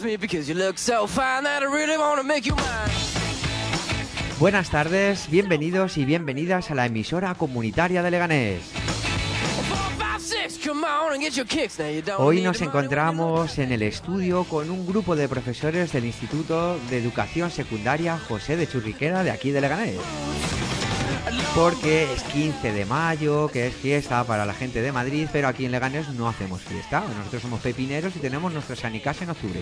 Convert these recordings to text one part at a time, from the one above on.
Buenas tardes, bienvenidos y bienvenidas a la emisora comunitaria de Leganés. Hoy nos encontramos en el estudio con un grupo de profesores del Instituto de Educación Secundaria José de Churriquera de aquí de Leganés. Porque es 15 de mayo, que es fiesta para la gente de Madrid, pero aquí en Leganés no hacemos fiesta. Nosotros somos pepineros y tenemos nuestro Sanicasa en octubre.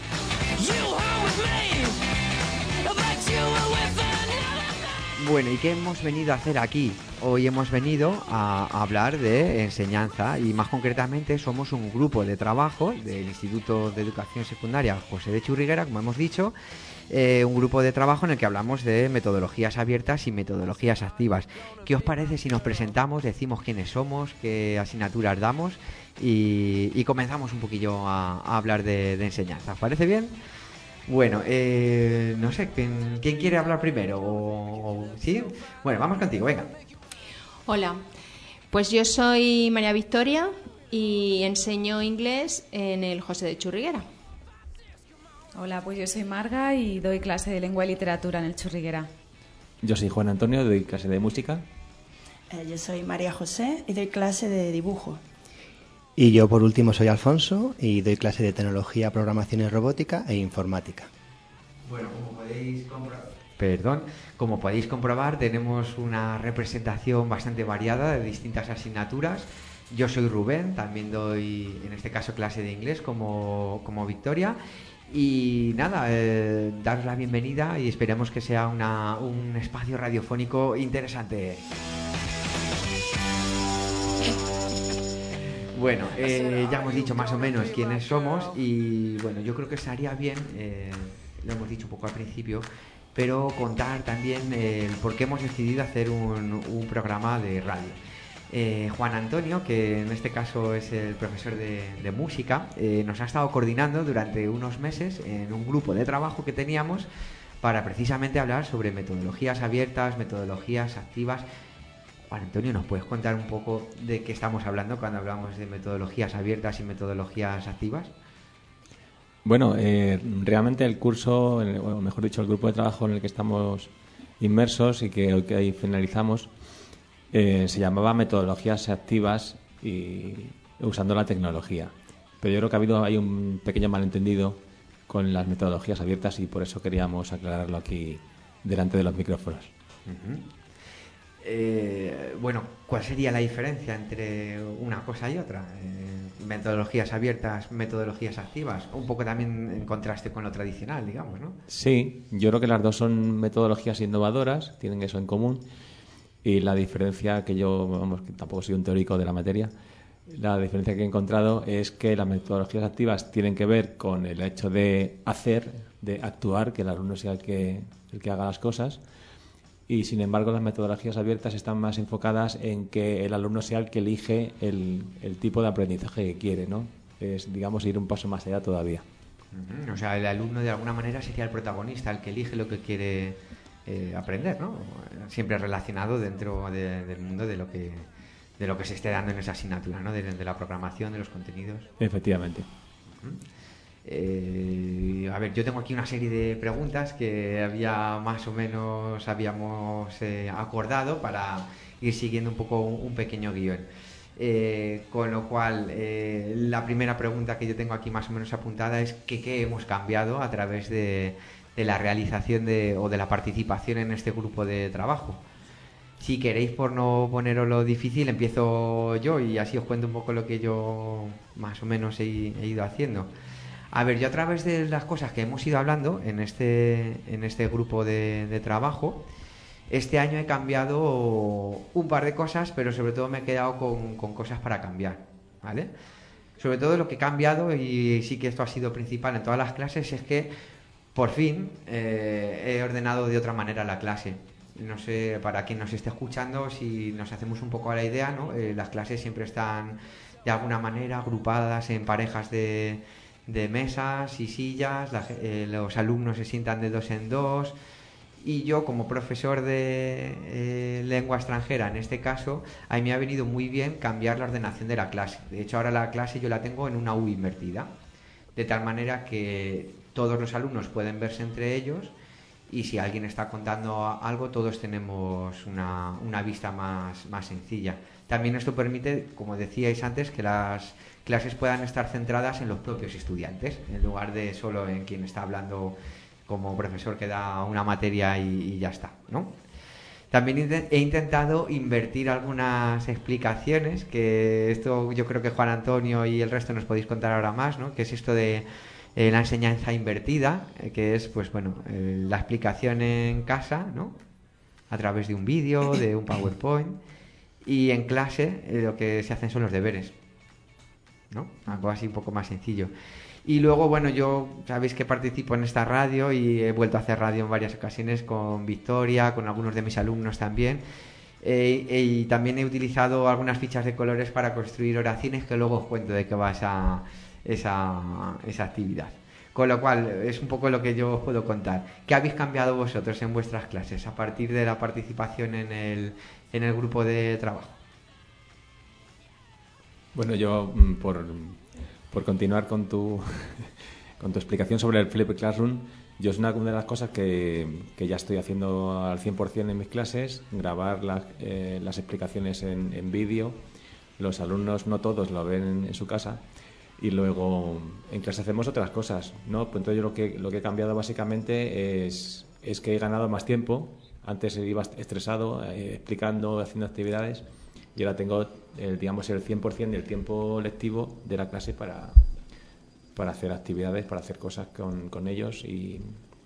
Bueno, ¿y qué hemos venido a hacer aquí? Hoy hemos venido a hablar de enseñanza y más concretamente somos un grupo de trabajo del Instituto de Educación Secundaria José de Churriguera, como hemos dicho, un grupo de trabajo en el que hablamos de metodologías abiertas y metodologías activas. ¿Qué os parece si nos presentamos, decimos quiénes somos, qué asignaturas damos y comenzamos un poquillo a hablar de enseñanza? ¿Os parece bien? Bueno, no sé, ¿quién quiere hablar primero? ¿Sí? Bueno, vamos contigo, venga. Hola, pues yo soy María Victoria y enseño inglés en el José de Churriguera. Hola, pues yo soy Marga y doy clase de lengua y literatura en el Churriguera. Yo soy Juan Antonio, doy clase de música. Yo soy María José y doy clase de dibujo. Y yo por último soy Alfonso y doy clase de tecnología, programación y robótica e informática. Bueno, como podéis comprobar, tenemos una representación bastante variada de distintas asignaturas. Yo soy Rubén, también doy en este caso clase de inglés como Victoria. Y nada, daros la bienvenida y esperemos que sea un espacio radiofónico interesante. Bueno, ya hemos dicho más o menos quiénes somos y bueno, yo creo que estaría bien, lo hemos dicho un poco al principio, pero contar también el por qué hemos decidido hacer un programa de radio. Juan Antonio, que en este caso es el profesor de música, nos ha estado coordinando durante unos meses en un grupo de trabajo que teníamos para precisamente hablar sobre metodologías abiertas, metodologías activas. Juan Antonio, ¿nos puedes contar un poco de qué estamos hablando cuando hablamos de metodologías abiertas y metodologías activas? Bueno, realmente el curso, o mejor dicho, el grupo de trabajo en el que estamos inmersos y que hoy finalizamos, se llamaba Metodologías Activas y usando la tecnología. Pero yo creo que hay un pequeño malentendido con las metodologías abiertas y por eso queríamos aclararlo aquí delante de los micrófonos. Uh-huh. Bueno, ¿cuál sería la diferencia entre una cosa y otra? Metodologías abiertas, metodologías activas, un poco también en contraste con lo tradicional, digamos, ¿no? Sí, yo creo que las dos son metodologías innovadoras, tienen eso en común, y la diferencia que que tampoco soy un teórico de la materia, la diferencia que he encontrado es que las metodologías activas tienen que ver con el hecho de hacer, de actuar, que el alumno sea el que haga las cosas. Y sin embargo las metodologías abiertas están más enfocadas en que el alumno sea el que elige el tipo de aprendizaje que quiere, ¿no? Es, digamos, ir un paso más allá todavía. O sea, el alumno de alguna manera sería el protagonista, el que elige lo que quiere aprender, ¿no? Siempre relacionado dentro del mundo de lo que se esté dando en esa asignatura, ¿no? De la programación, de los contenidos. Efectivamente. A ver, yo tengo aquí una serie de preguntas que más o menos habíamos acordado para ir siguiendo un poco un pequeño guión. Con lo cual, la primera pregunta que yo tengo aquí más o menos apuntada es qué hemos cambiado a través de la realización o de la participación en este grupo de trabajo. Si queréis, por no poneroslo difícil, empiezo yo y así os cuento un poco lo que yo más o menos he ido haciendo. A ver, yo a través de las cosas que hemos ido hablando en este grupo de trabajo, este año he cambiado un par de cosas, pero sobre todo me he quedado con cosas para cambiar, ¿vale? Sobre todo lo que he cambiado, y sí que esto ha sido principal en todas las clases, es que por fin he ordenado de otra manera la clase. No sé, para quien nos esté escuchando, si nos hacemos un poco a la idea, ¿no? Las clases siempre están de alguna manera agrupadas en parejas de mesas y sillas, los alumnos se sientan de dos en dos y yo como profesor de lengua extranjera en este caso, a mí me ha venido muy bien cambiar la ordenación de la clase. De hecho ahora la clase yo la tengo en una U invertida, de tal manera que todos los alumnos pueden verse entre ellos y si alguien está contando algo, todos tenemos una vista más sencilla. También esto permite, como decíais antes, que las clases puedan estar centradas en los propios estudiantes, en lugar de solo en quien está hablando como profesor que da una materia y ya está, ¿no? También he intentado invertir algunas explicaciones, que esto yo creo que Juan Antonio y el resto nos podéis contar ahora más, ¿no? Que es esto de la enseñanza invertida, que es, pues bueno, la explicación en casa, ¿no? A través de un vídeo, de un PowerPoint, y en clase lo que se hacen son los deberes, ¿no? Algo así un poco más sencillo. Y luego, bueno, yo sabéis que participo en esta radio y he vuelto a hacer radio en varias ocasiones con Victoria, con algunos de mis alumnos también. Y también he utilizado algunas fichas de colores para construir oraciones que luego os cuento de qué va esa actividad. Con lo cual, es un poco lo que yo os puedo contar. ¿Qué habéis cambiado vosotros en vuestras clases a partir de la participación en el grupo de trabajo? Bueno, yo por continuar con tu explicación sobre el Flipped Classroom, yo es una de las cosas que ya estoy haciendo al 100% en mis clases, grabar las explicaciones en vídeo. Los alumnos, no todos, lo ven en su casa. Y luego en clase hacemos otras cosas, ¿no? Pues entonces yo lo que he cambiado básicamente es que he ganado más tiempo. Antes iba estresado, explicando, haciendo actividades, y ahora tengo, digamos, el 100% del tiempo lectivo de la clase para hacer actividades, para hacer cosas con ellos y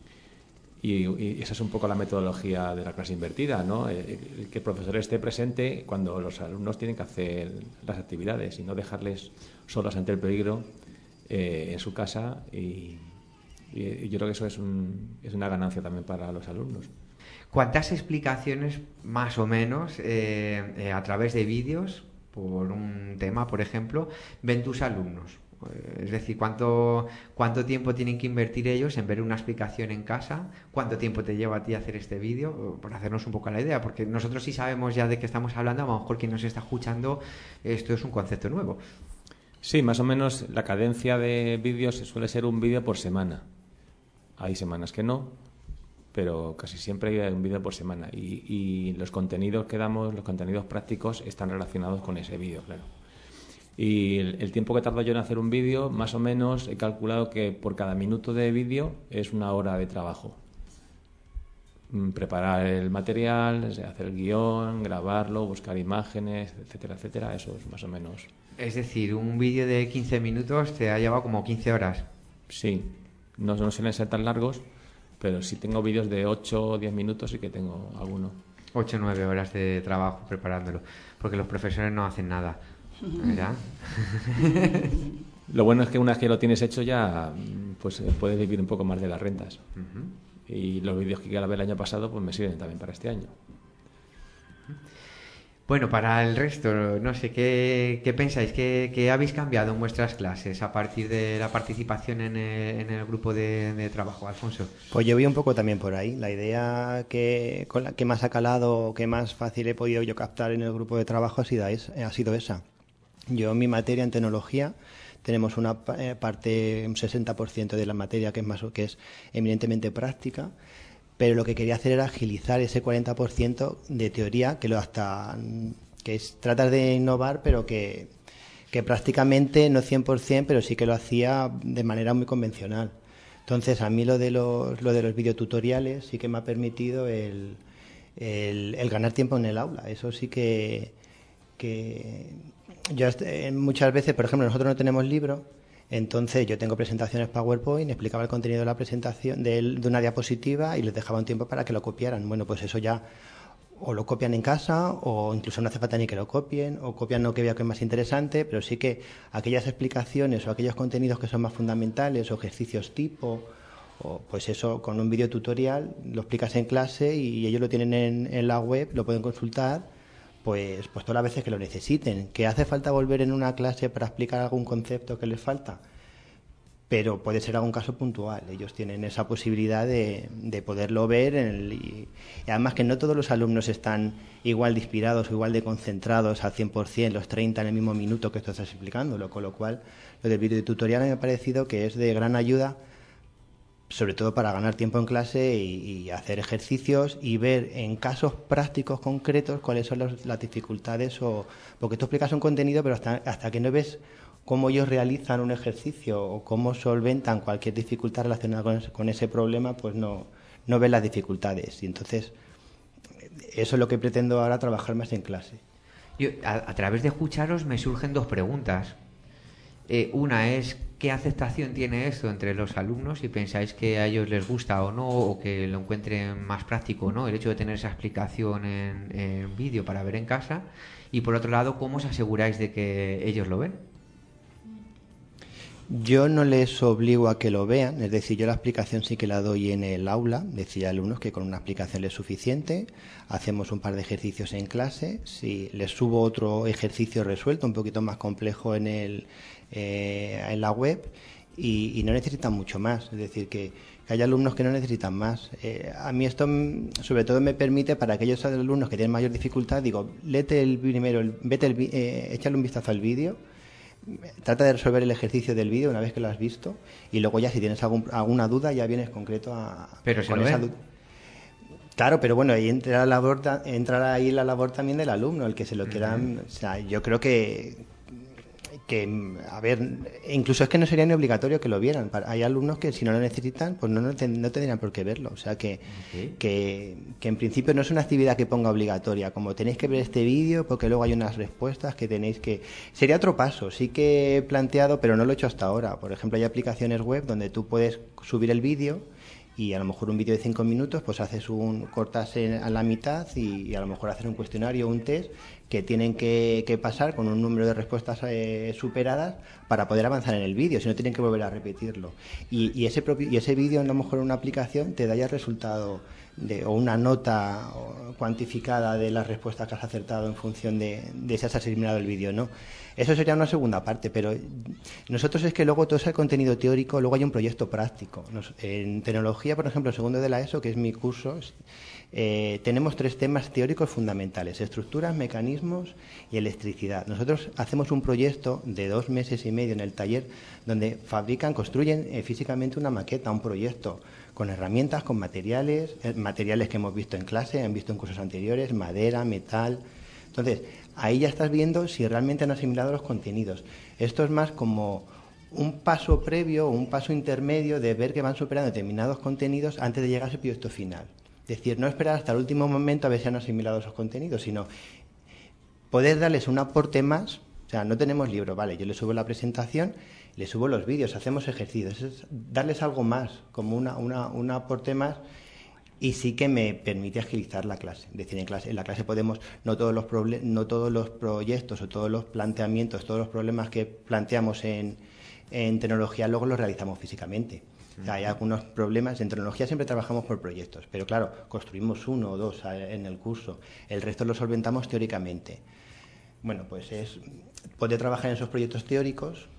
esa es un poco la metodología de la clase invertida, ¿no? Que el profesor esté presente cuando los alumnos tienen que hacer las actividades y no dejarles solos ante el peligro en su casa y yo creo que eso es una ganancia también para los alumnos. ¿Cuántas explicaciones, más o menos, a través de vídeos, por un tema, por ejemplo, ven tus alumnos? Es decir, ¿cuánto tiempo tienen que invertir ellos en ver una explicación en casa? ¿Cuánto tiempo te lleva a ti hacer este vídeo? Por hacernos un poco la idea, porque nosotros sí sabemos ya de qué estamos hablando, a lo mejor quien nos está escuchando, esto es un concepto nuevo. Sí, más o menos la cadencia de vídeos suele ser un vídeo por semana. Hay semanas que no, pero casi siempre hay un vídeo por semana y los contenidos que damos, los contenidos prácticos, están relacionados con ese vídeo, claro. Y el tiempo que tardo yo en hacer un vídeo, más o menos he calculado que por cada minuto de vídeo es 1 hora de trabajo. Preparar el material, hacer el guión, grabarlo, buscar imágenes, etcétera, etcétera, eso es más o menos. Es decir, un vídeo de 15 minutos te ha llevado como 15 horas. Sí, no suelen ser tan largos, pero sí tengo vídeos de 8 o 10 minutos y que tengo alguno. 8 o 9 horas de trabajo preparándolo, porque los profesores no hacen nada, ¿verdad? Lo bueno es que una vez que lo tienes hecho ya pues puedes vivir un poco más de las rentas. Uh-huh. Y los vídeos que grabé el año pasado pues me sirven también para este año. Bueno, para el resto, no sé, ¿qué pensáis? ¿Qué habéis cambiado en vuestras clases a partir de la participación en el grupo de trabajo, Alfonso? Pues yo voy un poco también por ahí. La idea que más ha calado, que más fácil he podido yo captar en el grupo de trabajo ha sido esa. Yo en mi materia, en tecnología, tenemos una parte, un 60% de la materia que es eminentemente práctica, pero lo que quería hacer era agilizar ese 40% de teoría tratar de innovar, pero que prácticamente no 100%, pero sí que lo hacía de manera muy convencional. Entonces, a mí lo de los videotutoriales sí que me ha permitido el ganar tiempo en el aula. Eso sí que yo muchas veces, por ejemplo, nosotros no tenemos libro. Entonces yo tengo presentaciones PowerPoint, explicaba el contenido de la presentación de una diapositiva y les dejaba un tiempo para que lo copiaran. Bueno, pues eso ya o lo copian en casa o incluso no hace falta ni que lo copien o copian lo que vea que es más interesante, pero sí que aquellas explicaciones o aquellos contenidos que son más fundamentales o ejercicios tipo o pues eso con un video tutorial lo explicas en clase y ellos lo tienen en la web, lo pueden consultar. Pues todas las veces que lo necesiten. ¿Que hace falta volver en una clase para explicar algún concepto que les falta? Pero puede ser algún caso puntual. Ellos tienen esa posibilidad de poderlo ver. Y además que no todos los alumnos están igual de inspirados o igual de concentrados al 100%, los 30 en el mismo minuto que tú estás explicándolo. Con lo cual, lo del videotutorial me ha parecido que es de gran ayuda sobre todo para ganar tiempo en clase y hacer ejercicios y ver en casos prácticos concretos cuáles son las dificultades, porque tú explicas un contenido, pero hasta que no ves cómo ellos realizan un ejercicio o cómo solventan cualquier dificultad relacionada con ese problema, pues no ves las dificultades. Y entonces eso es lo que pretendo ahora, trabajar más en clase. Yo, a través de escucharos me surgen dos preguntas. Una es, ¿qué aceptación tiene esto entre los alumnos? Si pensáis que a ellos les gusta o no, o que lo encuentren más práctico o no, el hecho de tener esa explicación en vídeo para ver en casa. Y por otro lado, ¿cómo os aseguráis de que ellos lo ven? Yo no les obligo a que lo vean, es decir, yo la explicación sí que la doy en el aula, decía a alumnos que con una explicación les es suficiente, hacemos un par de ejercicios en clase, si les subo otro ejercicio resuelto, un poquito más complejo en la web, y no necesitan mucho más, es decir, que hay alumnos que no necesitan más. A mí esto sobre todo me permite, para aquellos alumnos que tienen mayor dificultad, digo, léete échale un vistazo al vídeo, trata de resolver el ejercicio del vídeo una vez que lo has visto, y luego ya si tienes alguna duda ya vienes concreto pero con esa duda. Claro, pero bueno, ahí entra ahí la labor también del alumno, el que se lo quieran. O sea, yo creo que a ver, incluso es que no sería ni obligatorio que lo vieran. Hay alumnos que si no lo necesitan, pues no tendrían por qué verlo. O sea que en principio no es una actividad que ponga obligatoria, como tenéis que ver este vídeo porque luego hay unas respuestas que tenéis que... Sería otro paso, sí que he planteado, pero no lo he hecho hasta ahora. Por ejemplo, hay aplicaciones web donde tú puedes subir el vídeo y a lo mejor un vídeo de 5 minutos, pues cortas a la mitad y a lo mejor haces un cuestionario o un test que tienen que pasar con un número de respuestas superadas para poder avanzar en el vídeo, si no tienen que volver a repetirlo. Y ese vídeo, a lo mejor en una aplicación, te da ya el resultado o una nota cuantificada de las respuestas que has acertado en función de si has asimilado el vídeo, ¿no? Eso sería una segunda parte, pero nosotros es que luego todo ese contenido teórico, luego hay un proyecto práctico. En tecnología, por ejemplo, en segundo de la ESO, que es mi curso, tenemos 3 temas teóricos fundamentales: estructuras, mecanismos y electricidad. Nosotros hacemos un proyecto de 2 meses y medio en el taller donde construyen físicamente una maqueta, un proyecto, con herramientas, con materiales que hemos visto en clase, han visto en cursos anteriores, madera, metal. Entonces, ahí ya estás viendo si realmente han asimilado los contenidos. Esto es más como un paso previo o un paso intermedio de ver que van superando determinados contenidos antes de llegar a ese proyecto final. Es decir, no esperar hasta el último momento a ver si han asimilado esos contenidos, sino poder darles un aporte más. O sea, no tenemos libro, vale, yo les subo la presentación, les subo los vídeos, hacemos ejercicios, es darles algo más, como un aporte más, y sí que me permite agilizar la clase. Es decir, en la clase podemos, no todos los proyectos o todos los planteamientos, todos los problemas que planteamos en tecnología luego los realizamos físicamente. O sea, hay algunos problemas, en tecnología siempre trabajamos por proyectos, pero claro, construimos 1 o 2 en el curso, el resto lo solventamos teóricamente. Bueno, pues es poder trabajar en esos proyectos teóricos,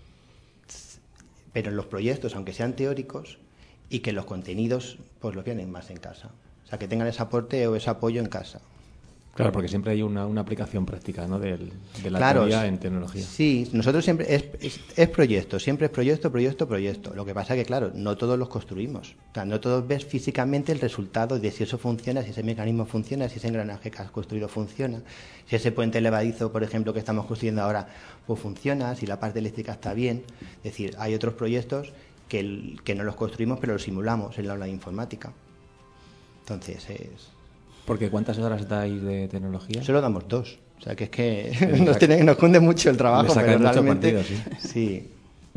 pero en los proyectos, aunque sean teóricos, y que los contenidos pues los vienen más en casa. O sea, que tengan ese aporte o ese apoyo en casa. Claro, porque siempre hay una aplicación práctica, ¿no? de la teoría en tecnología. Sí, nosotros siempre es proyecto, siempre es proyecto. Lo que pasa es que, claro, no todos los construimos. O sea, no todos ves físicamente el resultado de si eso funciona, si ese mecanismo funciona, si ese engranaje que has construido funciona, si ese puente levadizo, por ejemplo, que estamos construyendo ahora, pues funciona, si la parte eléctrica está bien. Es decir, hay otros proyectos que no los construimos, pero los simulamos en la aula de informática. Entonces Porque ¿cuántas horas dais de tecnología? Solo damos 2. O sea, que es que nos cunde mucho el trabajo, pero realmente... Partido, sí.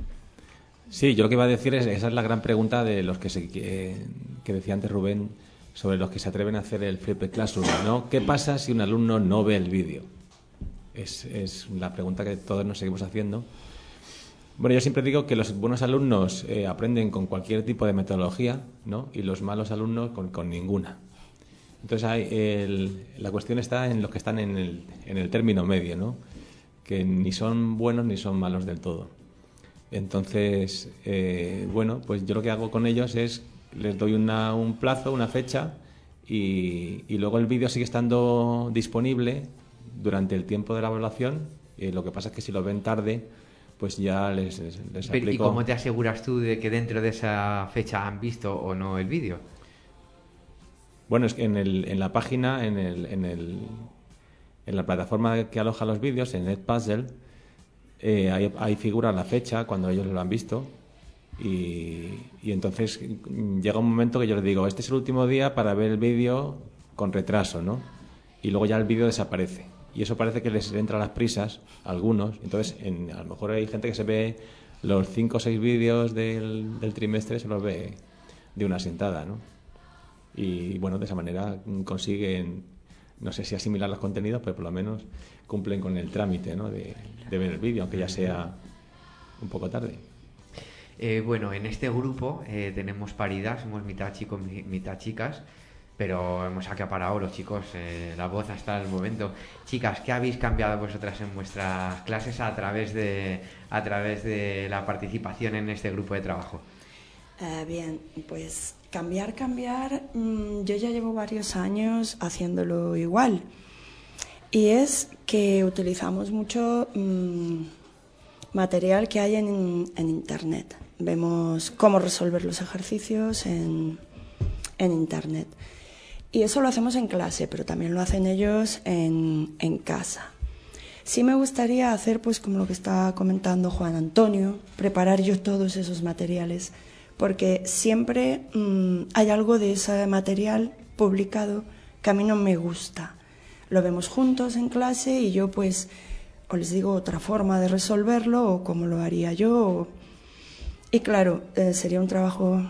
Sí, yo lo que iba a decir esa es la gran pregunta de los que decía antes Rubén, sobre los que se atreven a hacer el Flipped Classroom, ¿no? ¿Qué pasa si un alumno no ve el vídeo? Es la pregunta que todos nos seguimos haciendo. Bueno, yo siempre digo que los buenos alumnos aprenden con cualquier tipo de metodología, ¿no? Y los malos alumnos con ninguna. Entonces la cuestión está en los que están en el término medio, ¿no? Que ni son buenos ni son malos del todo. Entonces, bueno, pues yo lo que hago con ellos es les doy un plazo, una fecha y luego el vídeo sigue estando disponible durante el tiempo de la evaluación. Lo que pasa es que si lo ven tarde, pues ya les Pero, ¿y aplico. cómo te aseguras tú de que dentro de esa fecha han visto o no el vídeo? Bueno, es que en la página, en la plataforma que aloja los vídeos, en Edpuzzle, ahí figura la fecha cuando ellos lo han visto. Y entonces llega un momento que yo les digo, este es el último día para ver el vídeo con retraso, ¿no? Y luego ya el vídeo desaparece. Y eso parece que les entra a las prisas a algunos. Entonces, a lo mejor hay gente que se ve los 5 o 6 vídeos del trimestre, se los ve de una sentada, ¿no? Y bueno, de esa manera consiguen, no sé si asimilar los contenidos, pero por lo menos cumplen con el trámite, ¿no? de ver el vídeo, aunque ya sea un poco tarde. Bueno, en este grupo tenemos paridad, somos mitad chicos, mitad chicas, pero hemos acaparado los chicos la voz hasta el momento. Chicas, ¿qué habéis cambiado vosotras en vuestras clases a través de la participación en este grupo de trabajo? Bien, pues cambiar, yo ya llevo varios años haciéndolo igual. Y es que utilizamos mucho material que hay en Internet. Vemos cómo resolver los ejercicios en Internet. Y eso lo hacemos en clase, pero también lo hacen ellos en casa. Sí me gustaría hacer, pues como lo que está comentando Juan Antonio, preparar yo todos esos materiales, porque siempre hay algo de ese material publicado que a mí no me gusta. Lo vemos juntos en clase y yo pues o les digo otra forma de resolverlo o cómo lo haría yo. Y claro, sería un trabajo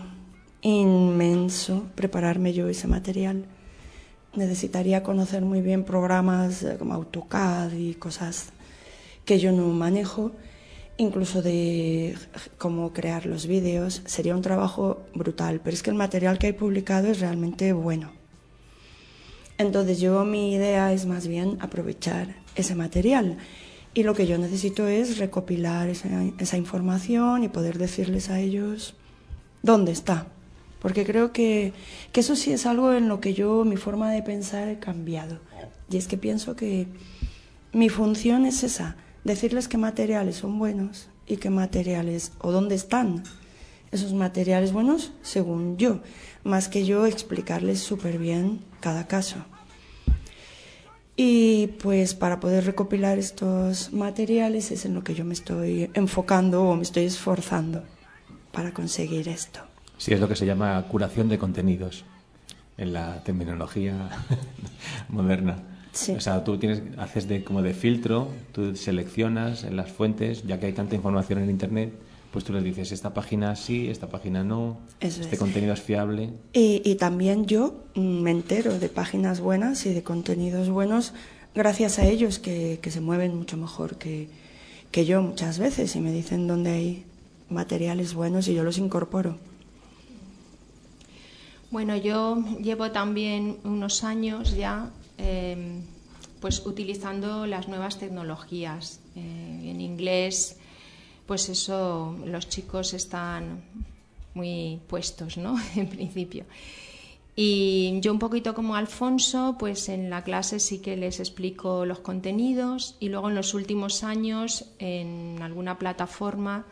inmenso prepararme yo ese material. Necesitaría conocer muy bien programas como AutoCAD y cosas que yo no manejo, incluso de cómo crear los vídeos. Sería un trabajo brutal, pero es que el material que hay publicado es realmente bueno. Entonces mi idea es más bien aprovechar ese material y lo que yo necesito es recopilar esa información y poder decirles a ellos dónde está. Porque creo que eso sí es algo en lo que mi forma de pensar he cambiado. Y es que pienso que mi función es esa, decirles qué materiales son buenos y qué materiales, o dónde están esos materiales buenos según yo, más que yo explicarles súper bien cada caso. Y pues para poder recopilar estos materiales es en lo que yo me estoy enfocando o me estoy esforzando para conseguir esto. Sí, es lo que se llama curación de contenidos en la terminología moderna. Sí. O sea, tú haces como de filtro, tú seleccionas en las fuentes, ya que hay tanta información en Internet, pues tú les dices, esta página sí, esta página no, este contenido es fiable. Y también yo me entero de páginas buenas y de contenidos buenos gracias a ellos que se mueven mucho mejor que yo muchas veces y me dicen dónde hay materiales buenos y yo los incorporo. Bueno, yo llevo también unos años ya pues utilizando las nuevas tecnologías. En inglés, pues eso, los chicos están muy puestos, ¿no? En principio. Y yo un poquito como Alfonso, pues en la clase sí que les explico los contenidos y luego en los últimos años en alguna plataforma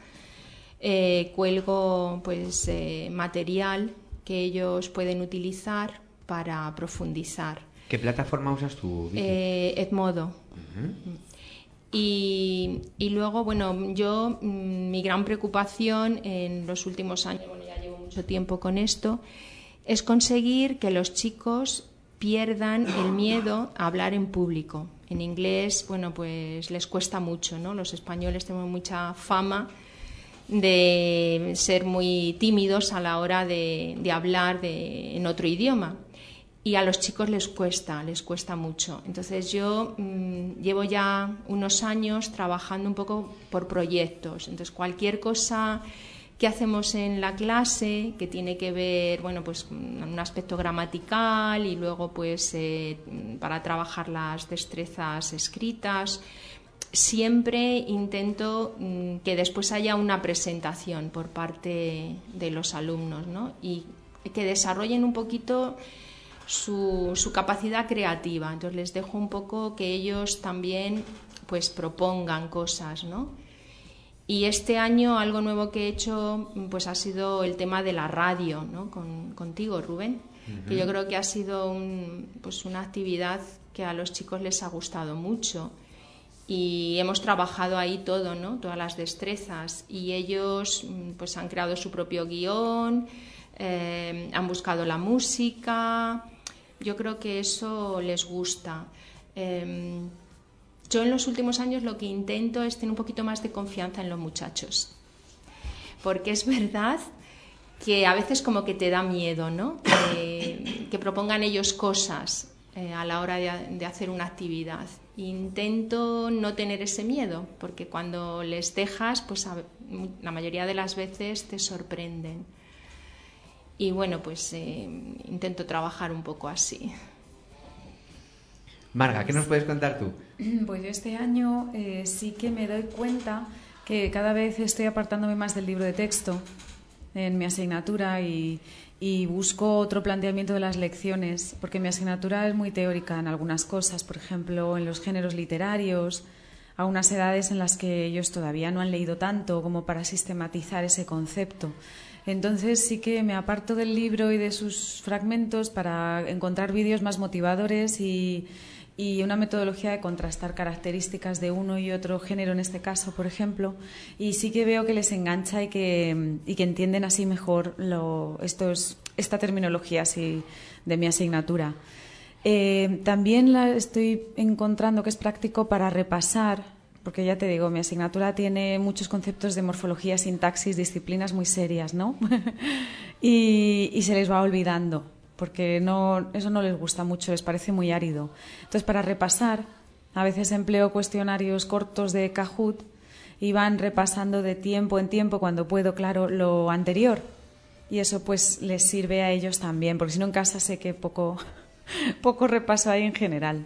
cuelgo pues material que ellos pueden utilizar para profundizar. ¿Qué plataforma usas tú, Vicky? Edmodo. Uh-huh. Y luego, bueno, mi gran preocupación en los últimos años, bueno, ya llevo mucho tiempo con esto, es conseguir que los chicos pierdan el miedo a hablar en público. En inglés, bueno, pues les cuesta mucho, ¿no? Los españoles tenemos mucha fama de ser muy tímidos a la hora de hablar en otro idioma. Y a los chicos les cuesta mucho. Entonces yo llevo ya unos años trabajando un poco por proyectos. Entonces cualquier cosa que hacemos en la clase que tiene que ver, bueno, pues con un aspecto gramatical y luego pues para trabajar las destrezas escritas, siempre intento que después haya una presentación por parte de los alumnos, ¿no? Y que desarrollen un poquito su capacidad creativa. Entonces les dejo un poco que ellos también pues propongan cosas, ¿no? Y este año algo nuevo que he hecho pues ha sido el tema de la radio, ¿no? Contigo, Rubén, que yo creo que ha sido una actividad que a los chicos les ha gustado mucho. Y hemos trabajado ahí todo, ¿no? Todas las destrezas. Y ellos pues han creado su propio guión, han buscado la música. Yo creo que eso les gusta. Yo en los últimos años lo que intento es tener un poquito más de confianza en los muchachos. Porque es verdad que a veces como que te da miedo, ¿no? Que propongan ellos cosas a la hora de hacer una actividad. Intento no tener ese miedo, porque cuando les dejas, pues la mayoría de las veces te sorprenden. Y bueno, pues intento trabajar un poco así. Marga, ¿qué nos puedes contar tú? Pues yo este año sí que me doy cuenta que cada vez estoy apartándome más del libro de texto en mi asignatura y busco otro planteamiento de las lecciones, porque mi asignatura es muy teórica en algunas cosas, por ejemplo, en los géneros literarios, a unas edades en las que ellos todavía no han leído tanto como para sistematizar ese concepto. Entonces sí que me aparto del libro y de sus fragmentos para encontrar vídeos más motivadores y una metodología de contrastar características de uno y otro género, en este caso, por ejemplo, y sí que veo que les engancha y que entienden así mejor esta terminología así de mi asignatura. También la estoy encontrando que es práctico para repasar, porque ya te digo, mi asignatura tiene muchos conceptos de morfología, sintaxis, disciplinas muy serias, ¿no? y se les va olvidando, porque eso no les gusta mucho, les parece muy árido. Entonces, para repasar, a veces empleo cuestionarios cortos de Kahoot y van repasando de tiempo en tiempo, cuando puedo, claro, lo anterior. Y eso pues les sirve a ellos también, porque si no en casa sé que poco repaso hay en general.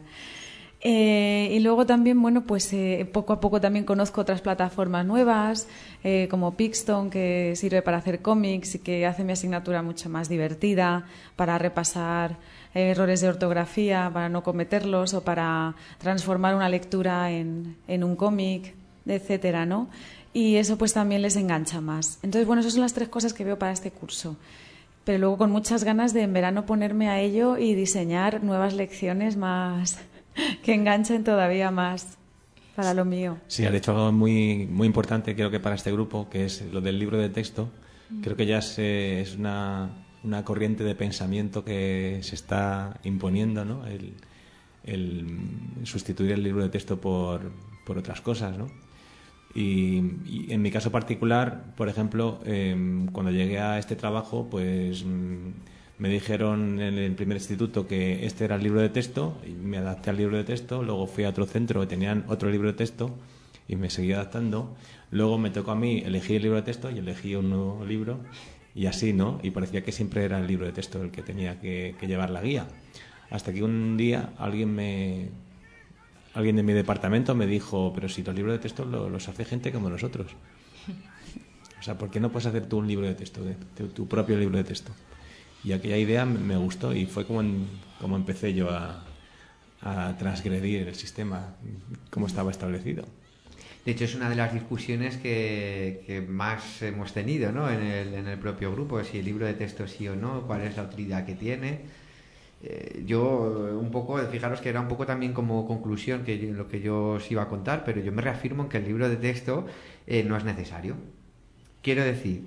Y luego también, bueno, pues poco a poco también conozco otras plataformas nuevas, como Pixton, que sirve para hacer cómics y que hace mi asignatura mucho más divertida, para repasar errores de ortografía, para no cometerlos, o para transformar una lectura en un cómic, etcétera, ¿no? Y eso pues también les engancha más. Entonces, bueno, esas son las 3 cosas que veo para este curso. Pero luego con muchas ganas de en verano ponerme a ello y diseñar nuevas lecciones más que enganchen todavía más para lo mío. Sí, has dicho algo muy, muy importante, creo que para este grupo, que es lo del libro de texto. Creo que ya es una corriente de pensamiento que se está imponiendo, ¿no? El sustituir el libro de texto por otras cosas, ¿no? Y en mi caso particular, por ejemplo, cuando llegué a este trabajo, pues me dijeron en el primer instituto que este era el libro de texto y me adapté al libro de texto. Luego fui a otro centro que tenían otro libro de texto y me seguí adaptando. Luego me tocó a mí elegir el libro de texto y elegí un nuevo libro y así, ¿no? Y parecía que siempre era el libro de texto el que tenía que llevar la guía. Hasta que un día alguien de mi departamento me dijo, pero si los libros de texto los hace gente como nosotros. O sea, ¿por qué no puedes hacer tú un libro de texto, tu propio libro de texto? Y aquella idea me gustó y fue como empecé yo a transgredir el sistema como estaba establecido. De hecho, es una de las discusiones que más hemos tenido, ¿no? en el propio grupo, si el libro de texto sí o no, cuál es la utilidad que tiene. Yo un poco, fijaros que era un poco también como conclusión lo que yo os iba a contar, pero yo me reafirmo en que el libro de texto no es necesario. Quiero decir,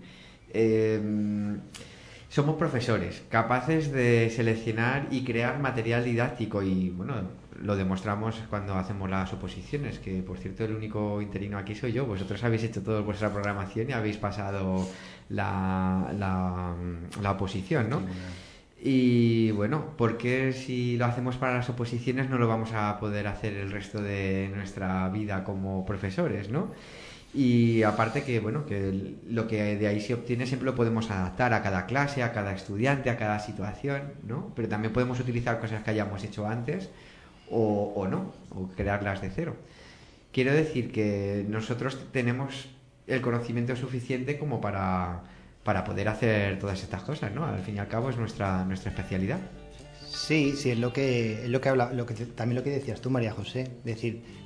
somos profesores capaces de seleccionar y crear material didáctico y bueno, lo demostramos cuando hacemos las oposiciones, que por cierto el único interino aquí soy yo. Vosotros habéis hecho toda vuestra programación y habéis pasado la oposición, ¿no? Y bueno, ¿por qué si lo hacemos para las oposiciones no lo vamos a poder hacer el resto de nuestra vida como profesores, ¿no? Y aparte que bueno, que lo que de ahí se obtiene siempre lo podemos adaptar a cada clase, a cada estudiante, a cada situación, ¿no? Pero también podemos utilizar cosas que hayamos hecho antes o no, o crearlas de cero. Quiero decir que nosotros tenemos el conocimiento suficiente como para poder hacer todas estas cosas, ¿no? Al fin y al cabo es nuestra especialidad. Sí, es lo que habla, también lo que decías tú, María José, es decir,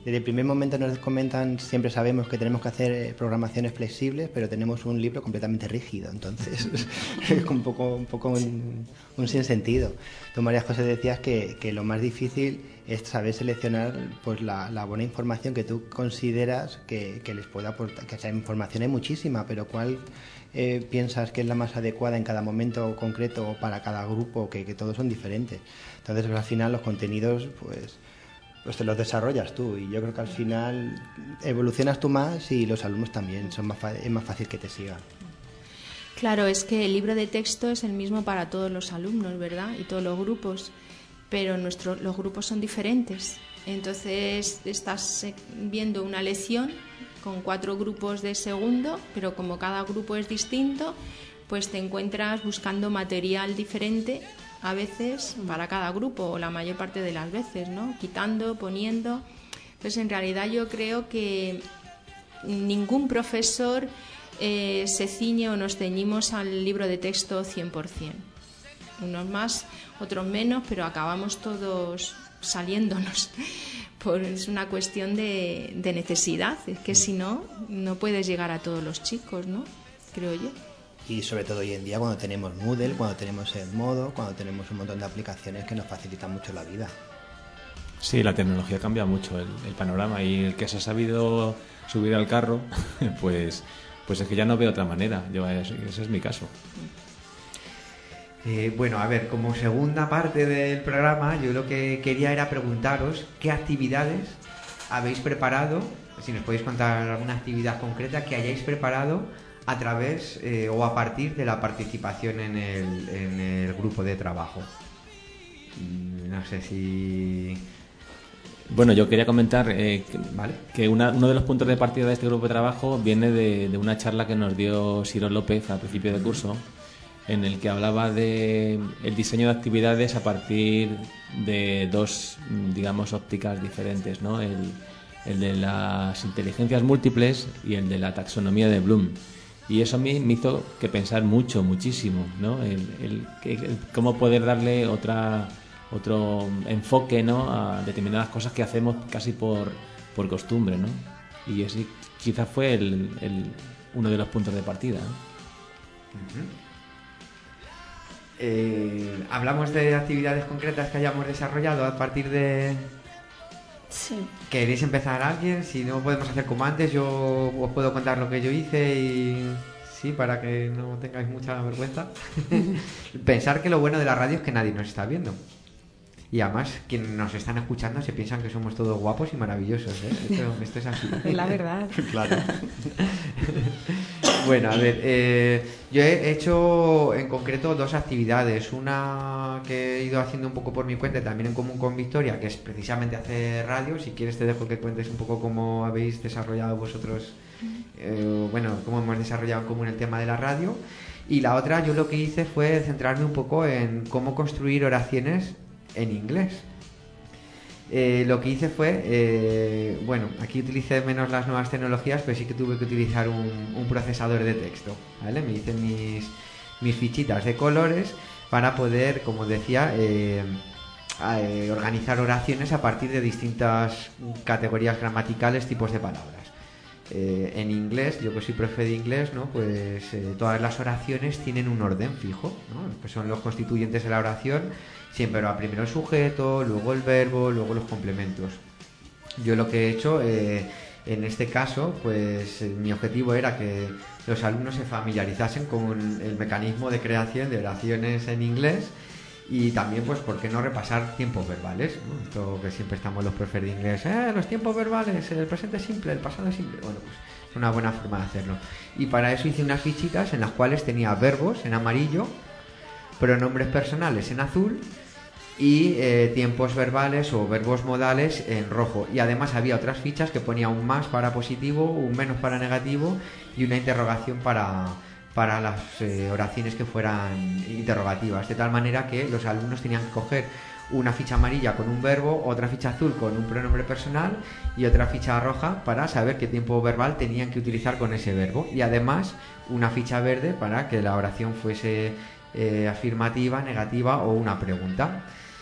Desde el primer momento nos comentan, siempre sabemos que tenemos que hacer programaciones flexibles, pero tenemos un libro completamente rígido, entonces es un poco un sinsentido. Tú, María José, decías que lo más difícil es saber seleccionar pues la buena información que tú consideras que les pueda aportar, que esa información hay muchísima, pero ¿cuál piensas que es la más adecuada en cada momento concreto o para cada grupo, que todos son diferentes? Entonces, pues, al final los contenidos pues te los desarrollas tú, y yo creo que al final evolucionas tú más y los alumnos también, es más fácil que te sigan. Claro, es que el libro de texto es el mismo para todos los alumnos, ¿verdad? Y todos los grupos, pero los grupos son diferentes. Entonces estás viendo una lección con 4 grupos de segundo, pero como cada grupo es distinto, pues te encuentras buscando material diferente a veces para cada grupo, o la mayor parte de las veces, ¿no? Quitando, poniendo. Entonces, en realidad yo creo que ningún profesor se ciñe o nos ceñimos al libro de texto 100%. Unos más, otros menos, pero acabamos todos saliéndonos. Es una cuestión de necesidad. Es que si no, no puedes llegar a todos los chicos, ¿no? Creo yo. Y sobre todo hoy en día, cuando tenemos Moodle, cuando tenemos Edmodo, cuando tenemos un montón de aplicaciones que nos facilitan mucho la vida. Sí, la tecnología cambia mucho el panorama, y el que se ha sabido subir al carro, pues es que ya no veo otra manera. Ese es mi caso. Bueno, a ver, como segunda parte del programa, yo lo que quería era preguntaros qué actividades habéis preparado, si nos podéis contar alguna actividad concreta que hayáis preparado a través o a partir de la participación en el grupo de trabajo. No sé si... Bueno, yo quería comentar ¿vale? que uno de los puntos de partida de este grupo de trabajo viene de una charla que nos dio Ciro López al principio del curso, en el que hablaba de el diseño de actividades a partir de 2, digamos, ópticas diferentes, ¿no? El de las inteligencias múltiples y el de la taxonomía de Bloom. Y eso a mí me hizo que pensar muchísimo, ¿no? Cómo poder darle otro enfoque, ¿no? A determinadas cosas que hacemos casi por costumbre, ¿no? Y ese quizás fue uno de los puntos de partida, ¿no? Hablamos de actividades concretas que hayamos desarrollado a partir de... Sí. ¿Queréis empezar alguien? Si no, podemos hacer como antes. Yo os puedo contar lo que yo hice y... Sí, para que no tengáis mucha vergüenza. Pensar que lo bueno de la radio es que nadie nos está viendo. Y además, quienes nos están escuchando se piensan que somos todos guapos y maravillosos, ¿eh? Esto es así. Es la verdad. Claro. Bueno, a ver, yo he hecho en concreto 2 actividades. Una que he ido haciendo un poco por mi cuenta, también en común con Victoria, que es precisamente hacer radio. Si quieres te dejo que cuentes un poco cómo habéis desarrollado vosotros, cómo hemos desarrollado en común el tema de la radio. Y la otra, yo lo que hice fue centrarme un poco en cómo construir oraciones en inglés. Lo que hice fue, aquí utilicé menos las nuevas tecnologías, pero sí que tuve que utilizar un procesador de texto, ¿vale? Me hice mis fichitas de colores para poder, como decía, organizar oraciones a partir de distintas categorías gramaticales, tipos de palabras. En inglés, yo que soy profe de inglés, ¿no? Pues todas las oraciones tienen un orden fijo, ¿no? Que son los constituyentes de la oración. Siempre va primero el sujeto, luego el verbo, luego los complementos. Yo lo que he hecho en este caso, pues mi objetivo era que los alumnos se familiarizasen con el mecanismo de creación de oraciones en inglés, y también, pues, ¿por qué no repasar tiempos verbales, ¿no? Esto que siempre estamos los profes de inglés, los tiempos verbales, el presente simple, el pasado simple. Bueno, pues es una buena forma de hacerlo. Y para eso hice unas fichitas en las cuales tenía verbos en amarillo, pronombres personales en azul y tiempos verbales o verbos modales en rojo. Y además había otras fichas que ponía un más para positivo, un menos para negativo y una interrogación para las oraciones que fueran interrogativas, de tal manera que los alumnos tenían que coger una ficha amarilla con un verbo, otra ficha azul con un pronombre personal y otra ficha roja para saber qué tiempo verbal tenían que utilizar con ese verbo, y además una ficha verde para que la oración fuese afirmativa, negativa o una pregunta.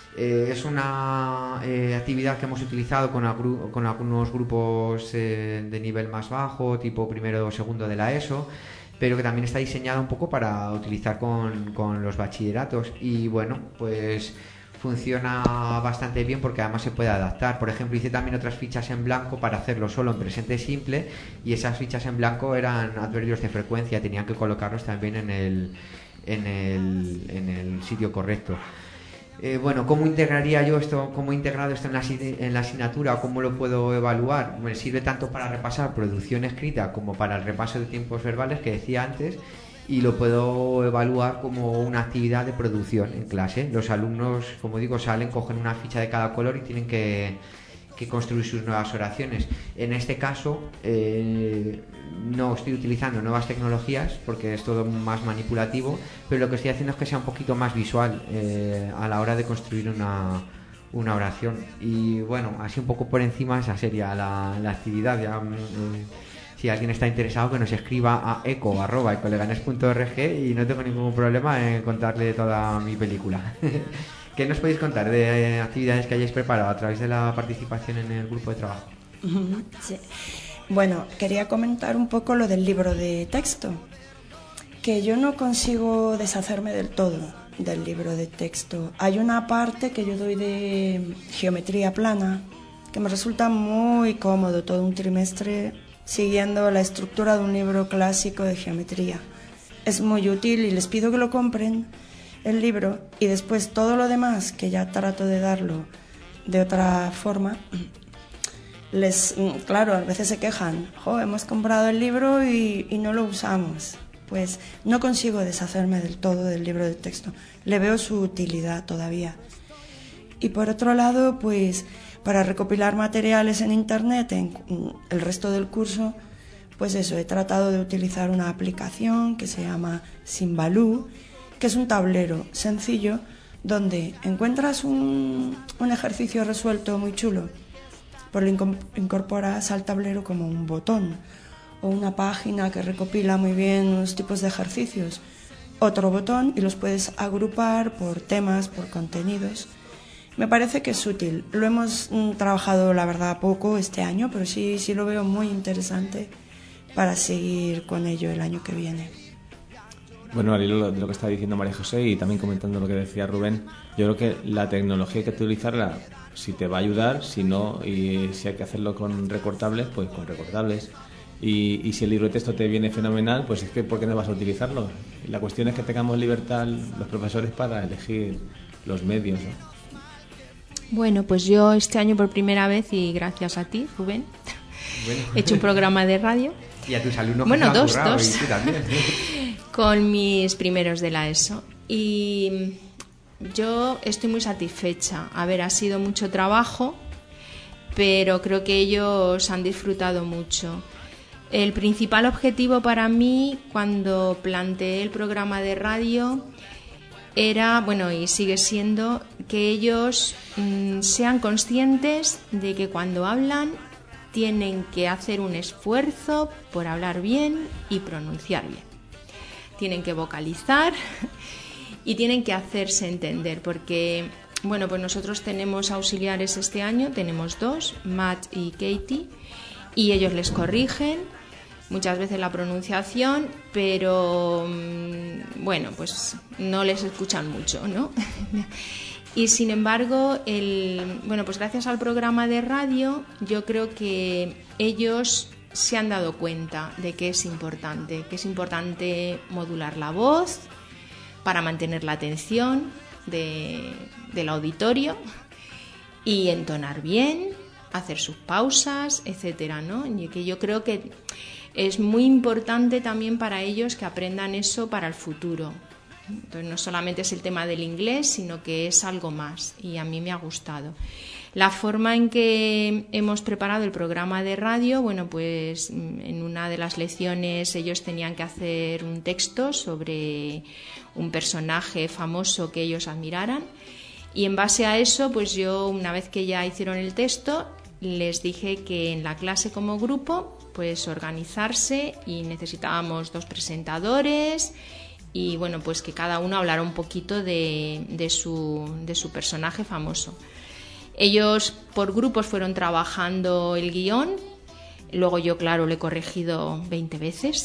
Es una actividad que hemos utilizado con algunos grupos de nivel más bajo, tipo primero o segundo de la ESO, pero que también está diseñada un poco para utilizar con los bachilleratos. Y bueno, pues funciona bastante bien porque además se puede adaptar. Por ejemplo, hice también otras fichas en blanco para hacerlo solo en presente simple, y esas fichas en blanco eran adverbios de frecuencia, tenían que colocarlos también en el sitio correcto. Bueno, ¿cómo integraría yo esto? ¿Cómo he integrado esto en la asignatura? ¿Cómo lo puedo evaluar? Me sirve tanto para repasar producción escrita como para el repaso de tiempos verbales que decía antes, y lo puedo evaluar como una actividad de producción en clase. Los alumnos, como digo, salen, cogen una ficha de cada color y tienen que construir sus nuevas oraciones. En este caso no estoy utilizando nuevas tecnologías porque es todo más manipulativo, pero lo que estoy haciendo es que sea un poquito más visual a la hora de construir una oración. Y bueno, así un poco por encima esa sería la actividad. Ya, si alguien está interesado, que nos escriba a eco@ecoleganes.org y no tengo ningún problema en contarle toda mi película. ¿Qué nos podéis contar de actividades que hayáis preparado a través de la participación en el grupo de trabajo? Sí. Bueno, quería comentar un poco lo del libro de texto, que yo no consigo deshacerme del todo del libro de texto. Hay una parte que yo doy de geometría plana que me resulta muy cómodo, todo un trimestre siguiendo la estructura de un libro clásico de geometría. Es muy útil y les pido que lo compren, el libro, y después todo lo demás, que ya trato de darlo de otra forma. Claro, a veces se quejan, hemos comprado el libro y no lo usamos. Pues no consigo deshacerme del todo del libro de texto, le veo su utilidad todavía. Y por otro lado, pues para recopilar materiales en internet, en el resto del curso, pues eso, he tratado de utilizar una aplicación que se llama Simbaloo, que es un tablero sencillo donde encuentras un ejercicio resuelto muy chulo, pues lo incorporas al tablero como un botón, o una página que recopila muy bien unos tipos de ejercicios, otro botón, y los puedes agrupar por temas, por contenidos. Me parece que es útil. Lo hemos trabajado, la verdad, poco este año, pero sí lo veo muy interesante para seguir con ello el año que viene. Bueno, al hilo de lo que está diciendo María José y también comentando lo que decía Rubén, yo creo que la tecnología hay que utilizarla si te va a ayudar, si no, y si hay que hacerlo con recortables, pues con recortables. Y si el libro de texto te viene fenomenal, pues es que ¿por qué no vas a utilizarlo? La cuestión es que tengamos libertad los profesores para elegir los medios, ¿no? Bueno, pues yo este año por primera vez, y gracias a ti, Rubén, he hecho un programa de radio. Y a tus alumnos. Bueno, dos. Y tú también. Con mis primeros de la ESO. Y yo estoy muy satisfecha. A ver, ha sido mucho trabajo, pero creo que ellos han disfrutado mucho. El principal objetivo para mí cuando planteé el programa de radio era, bueno, y sigue siendo, que ellos sean conscientes de que cuando hablan tienen que hacer un esfuerzo por hablar bien y pronunciar bien. Tienen que vocalizar y tienen que hacerse entender, porque, bueno, pues nosotros tenemos auxiliares este año, tenemos 2, Matt y Katie, y ellos les corrigen muchas veces la pronunciación, pero bueno, pues no les escuchan mucho, ¿no? Y sin embargo, bueno, pues gracias al programa de radio, yo creo que ellos se han dado cuenta de que es importante modular la voz para mantener la atención del auditorio y entonar bien, hacer sus pausas, etcétera, ¿no? Y que yo creo que es muy importante también para ellos que aprendan eso para el futuro. Entonces no solamente es el tema del inglés, sino que es algo más, y a mí me ha gustado. La forma en que hemos preparado el programa de radio, bueno, pues en una de las lecciones ellos tenían que hacer un texto sobre un personaje famoso que ellos admiraran, y en base a eso, pues yo, una vez que ya hicieron el texto, les dije que en la clase como grupo, pues organizarse, y necesitábamos 2 presentadores y bueno, pues que cada uno hablara un poquito de su personaje famoso. Ellos por grupos fueron trabajando el guión, luego yo, claro, lo he corregido 20 veces,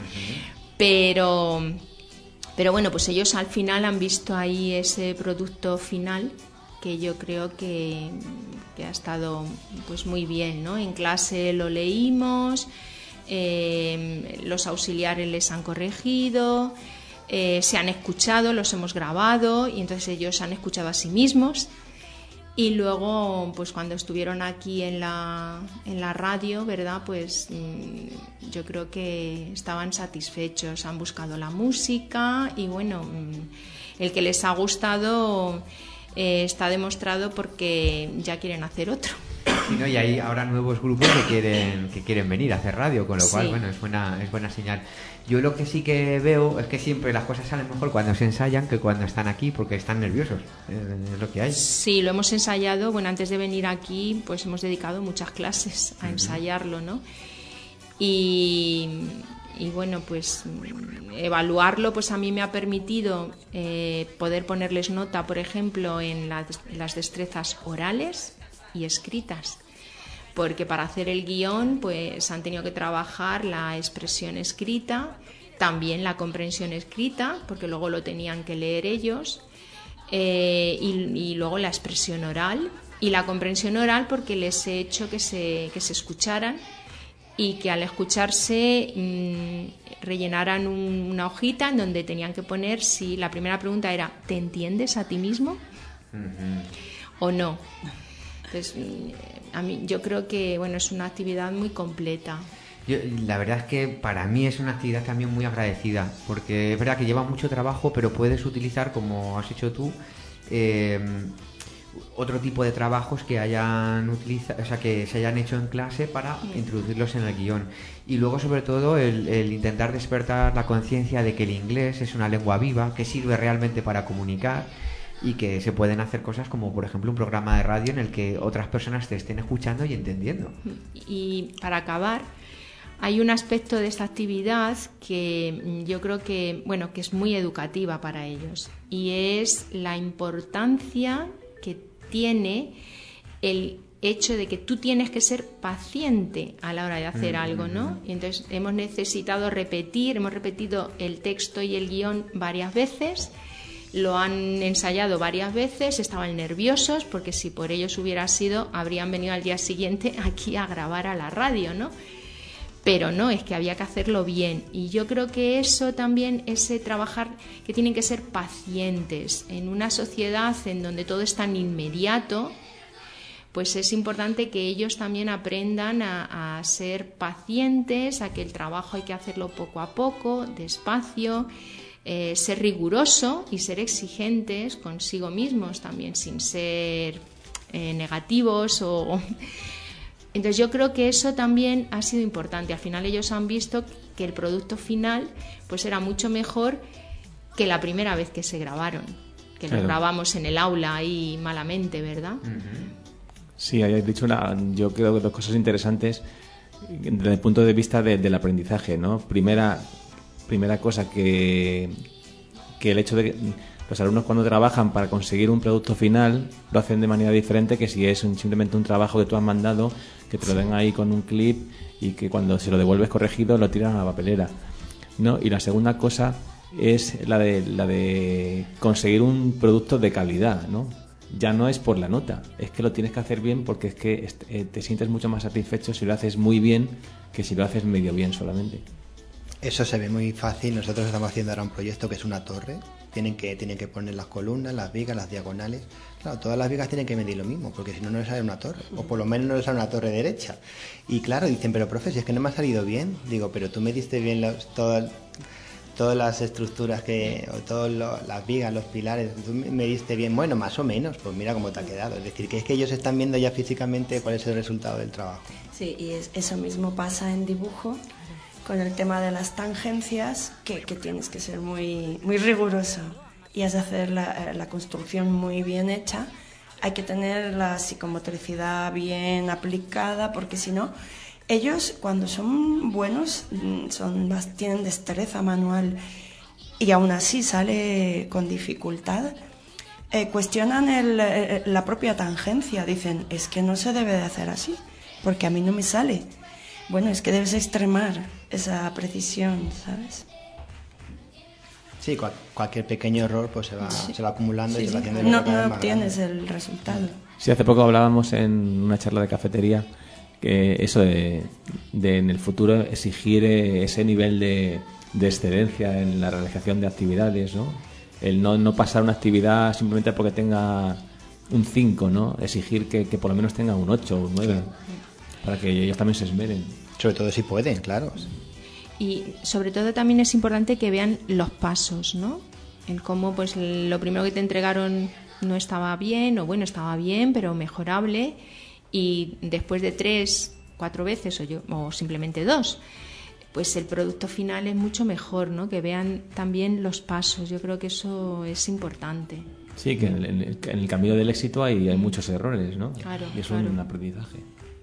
pero bueno, pues ellos al final han visto ahí ese producto final que yo creo que ha estado pues muy bien, ¿no? En clase lo leímos, los auxiliares les han corregido, se han escuchado, los hemos grabado y entonces ellos se han escuchado a sí mismos. Y luego, pues cuando estuvieron aquí en la radio, ¿verdad? Pues yo creo que estaban satisfechos, han buscado la música y bueno, el que les ha gustado está demostrado porque ya quieren hacer otro. Sí, ¿no? Y hay ahora nuevos grupos que quieren venir a hacer radio, con lo cual, bueno, es buena señal. Yo lo que sí que veo es que siempre las cosas salen mejor cuando se ensayan que cuando están aquí, porque están nerviosos, es lo que hay. Sí, lo hemos ensayado, bueno, antes de venir aquí, pues hemos dedicado muchas clases a ensayarlo, ¿no? Y bueno, pues evaluarlo, pues a mí me ha permitido poder ponerles nota, por ejemplo, en las destrezas orales y escritas, porque para hacer el guión pues han tenido que trabajar la expresión escrita, también la comprensión escrita, porque luego lo tenían que leer ellos, y luego la expresión oral y la comprensión oral, porque les he hecho que se escucharan y que al escucharse rellenaran una hojita en donde tenían que poner si la primera pregunta era ¿te entiendes a ti mismo? ¿O no? Entonces, yo creo que bueno, es una actividad muy completa. La verdad es que para mí es una actividad también muy agradecida, porque es verdad que lleva mucho trabajo, pero puedes utilizar, como has hecho tú, otro tipo de trabajos que que se hayan hecho en clase para introducirlos en el guión. Y luego, sobre todo, el intentar despertar la conciencia de que el inglés es una lengua viva, que sirve realmente para comunicar y que se pueden hacer cosas como, por ejemplo, un programa de radio en el que otras personas te estén escuchando y entendiendo. Y para acabar, hay un aspecto de esta actividad que yo creo que, bueno, que es muy educativa para ellos, y es la importancia que tiene el hecho de que tú tienes que ser paciente a la hora de hacer algo, ¿no? Y entonces hemos repetido el texto y el guión varias veces. Lo han ensayado varias veces, estaban nerviosos porque si por ellos hubiera sido, habrían venido al día siguiente aquí a grabar a la radio, ¿no? Pero no, es que había que hacerlo bien. Y yo creo que eso también, ese trabajar, que tienen que ser pacientes. En una sociedad en donde todo es tan inmediato, pues es importante que ellos también aprendan a ser pacientes, a que el trabajo hay que hacerlo poco a poco, despacio, ser riguroso y ser exigentes consigo mismos también, sin ser negativos Entonces yo creo que eso también ha sido importante. Al final ellos han visto que el producto final pues era mucho mejor que la primera vez que se grabaron, que lo grabamos en el aula ahí malamente, ¿verdad? Sí, hayáis dicho yo creo que dos cosas interesantes desde el punto de vista del aprendizaje, ¿no? Primera cosa que el hecho de que los alumnos cuando trabajan para conseguir un producto final lo hacen de manera diferente que si es simplemente un trabajo que tú has mandado, que te lo den ahí con un clip y que cuando se lo devuelves corregido lo tiran a la papelera, ¿no? Y la segunda cosa es la de conseguir un producto de calidad, ¿no? Ya no es por la nota, es que lo tienes que hacer bien, porque es que te sientes mucho más satisfecho si lo haces muy bien que si lo haces medio bien solamente. Eso se ve muy fácil. Nosotros estamos haciendo ahora un proyecto que es una torre. Tienen que poner las columnas, las vigas, las diagonales. Claro, todas las vigas tienen que medir lo mismo, porque si no, no les sale una torre. O por lo menos no les sale una torre derecha. Y claro, dicen, pero profe, si es que no me ha salido bien. Digo, pero tú mediste bien todas las estructuras o todas las vigas, los pilares. Tú mediste bien. Bueno, más o menos. Pues mira cómo te ha quedado. Es decir, que es que ellos están viendo ya físicamente cuál es el resultado del trabajo. Sí, y eso mismo pasa en dibujo. Con el tema de las tangencias, que tienes que ser muy, muy riguroso y has de hacer la construcción muy bien hecha. Hay que tener la psicomotricidad bien aplicada, porque si no, ellos cuando son buenos tienen destreza manual y aún así sale con dificultad, cuestionan la propia tangencia. Dicen, es que no se debe de hacer así, porque a mí no me sale. Bueno, es que debes extremar esa precisión, ¿sabes? Sí, cualquier pequeño error pues se va acumulando y se va haciendo no obtienes el resultado. Sí, hace poco hablábamos en una charla de cafetería que eso de en el futuro exigir ese nivel de excedencia en la realización de actividades, ¿no? El no pasar una actividad simplemente porque tenga un 5, ¿no? Exigir que por lo menos tenga un 8 o un 9, para que ellos también se esmeren. Sobre todo si pueden, claro. Y sobre todo también es importante que vean los pasos, ¿no? En cómo pues lo primero que te entregaron no estaba bien, o bueno, estaba bien, pero mejorable, y después de 3, 4 veces o simplemente 2, pues el producto final es mucho mejor, ¿no? Que vean también los pasos. Yo creo que eso es importante. Sí, que en el camino del éxito hay muchos errores, ¿no? Claro, y es claro. un aprendizaje.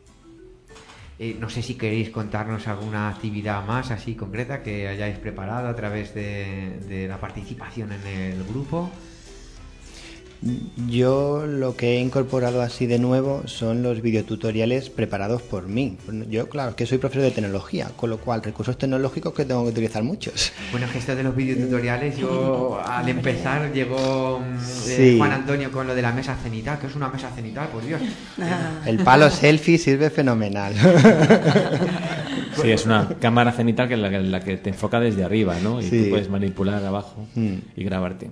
No sé si queréis contarnos alguna actividad más así concreta que hayáis preparado a través de la participación en el grupo. Yo lo que he incorporado así de nuevo son los videotutoriales preparados por mí. Yo, claro, que soy profesor de tecnología, con lo cual recursos tecnológicos que tengo que utilizar muchos. Bueno, es que esto de los videotutoriales, yo al empezar llegó Juan Antonio con lo de la mesa cenital, que es una mesa cenital, por Dios. El palo selfie sirve fenomenal. Sí, es una cámara cenital que es la que te enfoca desde arriba, ¿no? Y sí. tú puedes manipular abajo y grabarte.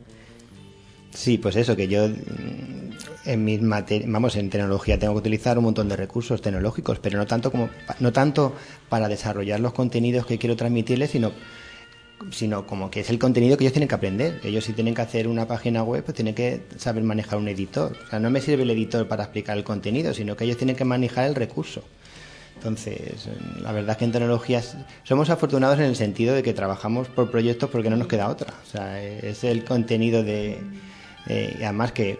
Sí, pues eso, que yo en mis en tecnología tengo que utilizar un montón de recursos tecnológicos, pero no tanto para desarrollar los contenidos que quiero transmitirles, sino como que es el contenido que ellos tienen que aprender. Ellos si tienen que hacer una página web, pues tienen que saber manejar un editor. O sea, no me sirve el editor para explicar el contenido, sino que ellos tienen que manejar el recurso. Entonces, la verdad es que en tecnologías somos afortunados en el sentido de que trabajamos por proyectos porque no nos queda otra. O sea, es el contenido y además que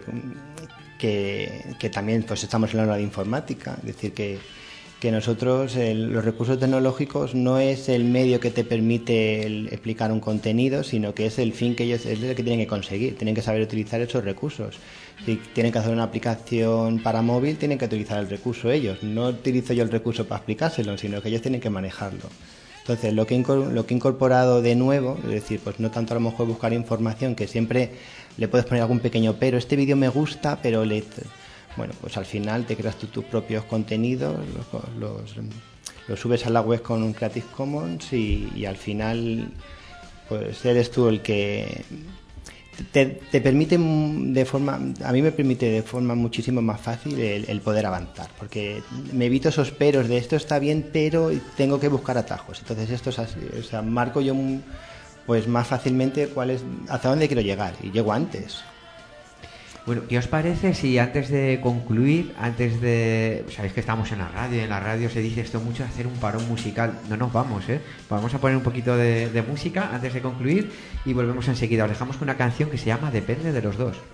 también pues estamos en la hora de informática, es decir que nosotros los recursos tecnológicos no es el medio que te permite explicar un contenido, sino que es el fin que ellos es el que tienen que conseguir. Tienen que saber utilizar esos recursos. Si tienen que hacer una aplicación para móvil, tienen que utilizar el recurso ellos. No utilizo yo el recurso para explicárselo, sino que ellos tienen que manejarlo. Entonces, lo que he incorporado de nuevo, es decir, pues no tanto a lo mejor buscar información, que siempre le puedes poner algún pequeño pero, este vídeo me gusta, pero bueno, pues al final te creas tus propios contenidos, los subes a la web con un Creative Commons y al final pues eres tú el que te permite a mí me permite de forma muchísimo más fácil el poder avanzar, porque me evito esos peros de esto está bien, pero tengo que buscar atajos. Entonces esto es así, o sea, marco yo pues más fácilmente hacia dónde quiero llegar y llego antes. Bueno, ¿qué os parece si antes de concluir, sabéis que estamos en la radio, y en la radio se dice esto mucho, hacer un parón musical? No nos vamos, vamos a poner un poquito de música antes de concluir y volvemos enseguida. Os dejamos con una canción que se llama Depende de los dos.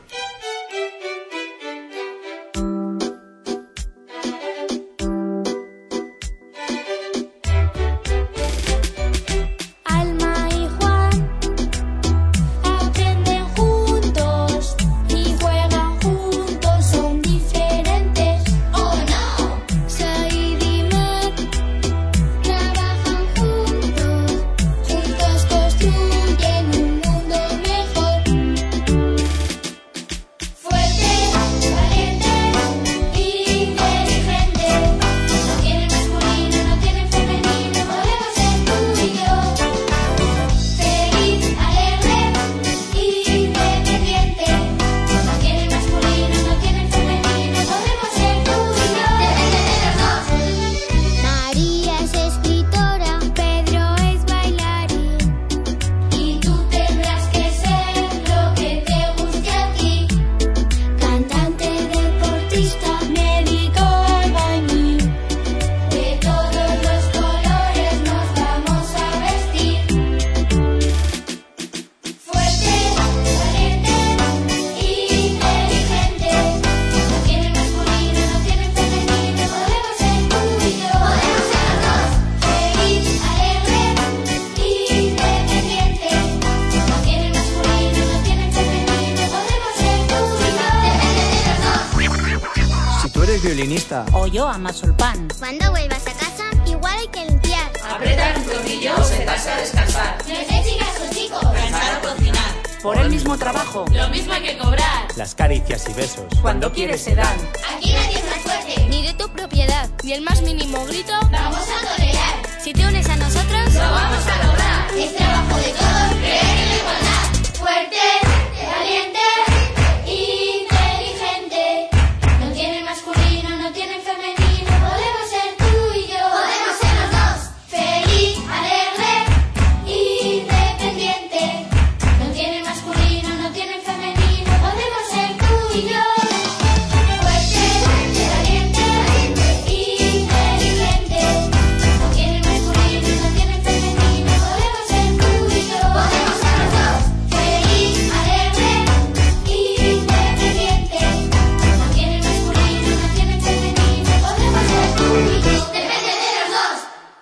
violinista. O yo amaso el pan. Cuando vuelvas a casa, igual hay que limpiar. Apretar un tornillo o sentarse a descansar. No sé, chicas o chicos. Pensar o cocinar. Por el mismo trabajo. Lo mismo hay que cobrar. Las caricias y besos. Cuando quieres se dan. Aquí nadie es más fuerte, ni de tu propiedad, ni el más mínimo grito vamos a tolerar. Si te unes a nosotros, lo vamos a lograr. Es trabajo de todos creer en la igualdad. Fuerte, valiente, inteligente. No tienen masculino, no tienen femenino. Podemos ser tú y yo. Podemos ser los dos. Feliz, alegre, independiente. No tienen masculino, no tienen femenino. Podemos ser tú y yo. Fuerte, valiente, inteligente. No tienen masculino, no tienen femenino. Podemos ser tú y yo. Podemos ser los dos. Feliz, alegre, independiente. No tienen masculino, no tienen femenino. Podemos ser tú y yo. Depende de los dos.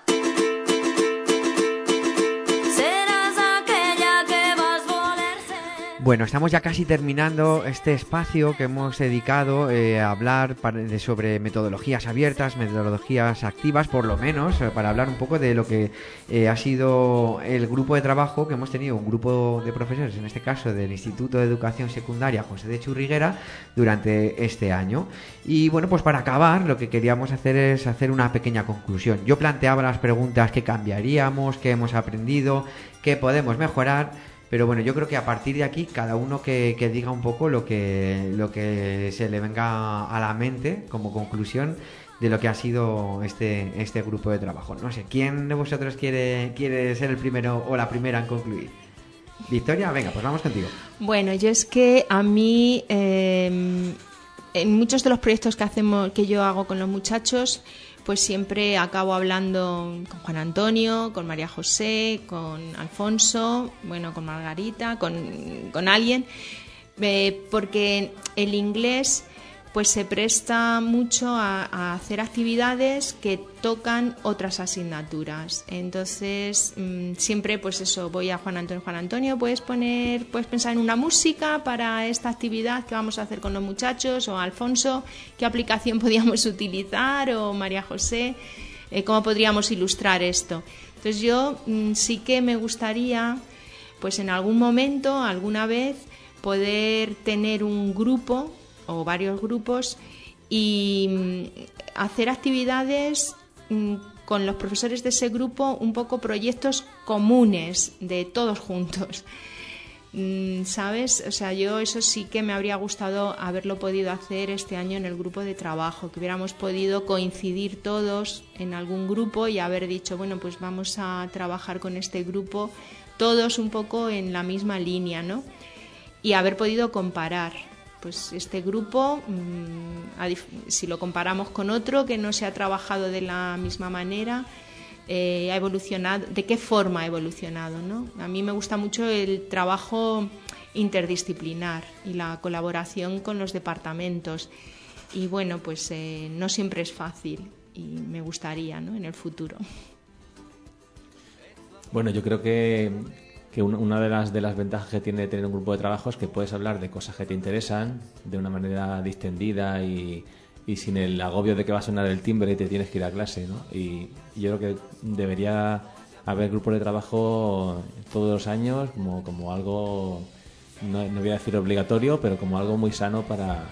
Serás aquella que vas a voler ser. Bueno, estamos ya casi terminando este espacio que hemos dedicado a hablar sobre metodologías abiertas, metodologías activas, por lo menos, para hablar un poco de lo que ha sido el grupo de trabajo que hemos tenido, un grupo de profesores, en este caso del Instituto de Educación Secundaria José de Churriguera, durante este año. Y bueno, pues para acabar, lo que queríamos hacer es hacer una pequeña conclusión. Yo planteaba las preguntas: ¿qué cambiaríamos? ¿Qué hemos aprendido? ¿Qué podemos mejorar? Pero bueno, yo creo que a partir de aquí cada uno que diga un poco lo que se le venga a la mente como conclusión de lo que ha sido este grupo de trabajo. No sé, ¿quién de vosotros quiere ser el primero o la primera en concluir? Victoria, venga, pues vamos contigo. Bueno, yo es que a mí en muchos de los proyectos que yo hago con los muchachos, pues siempre acabo hablando con Juan Antonio, con María José, con Alfonso, bueno, con Margarita, con alguien, porque el inglés pues se presta mucho a hacer actividades que tocan otras asignaturas. Entonces siempre pues eso, voy a Juan Antonio, puedes pensar en una música para esta actividad que vamos a hacer con los muchachos, o Alfonso, qué aplicación podríamos utilizar, o María José, cómo podríamos ilustrar esto. Entonces yo sí que me gustaría pues en algún momento, alguna vez, poder tener un grupo o varios grupos y hacer actividades con los profesores de ese grupo, un poco proyectos comunes de todos juntos, ¿sabes? O sea, yo eso sí que me habría gustado haberlo podido hacer este año en el grupo de trabajo, que hubiéramos podido coincidir todos en algún grupo y haber dicho, bueno, pues vamos a trabajar con este grupo todos un poco en la misma línea, ¿no? Y haber podido comparar pues este grupo, si lo comparamos con otro que no se ha trabajado de la misma manera, ha evolucionado, ¿de qué forma ha evolucionado, ¿no? A mí me gusta mucho el trabajo interdisciplinar y la colaboración con los departamentos, y bueno, pues no siempre es fácil y me gustaría, ¿no?, en el futuro. Bueno, yo creo que una de las ventajas que tiene tener un grupo de trabajo es que puedes hablar de cosas que te interesan de una manera distendida y sin el agobio de que va a sonar el timbre y te tienes que ir a clase, ¿no? Y yo creo que debería haber grupos de trabajo todos los años como algo, no voy a decir obligatorio, pero como algo muy sano para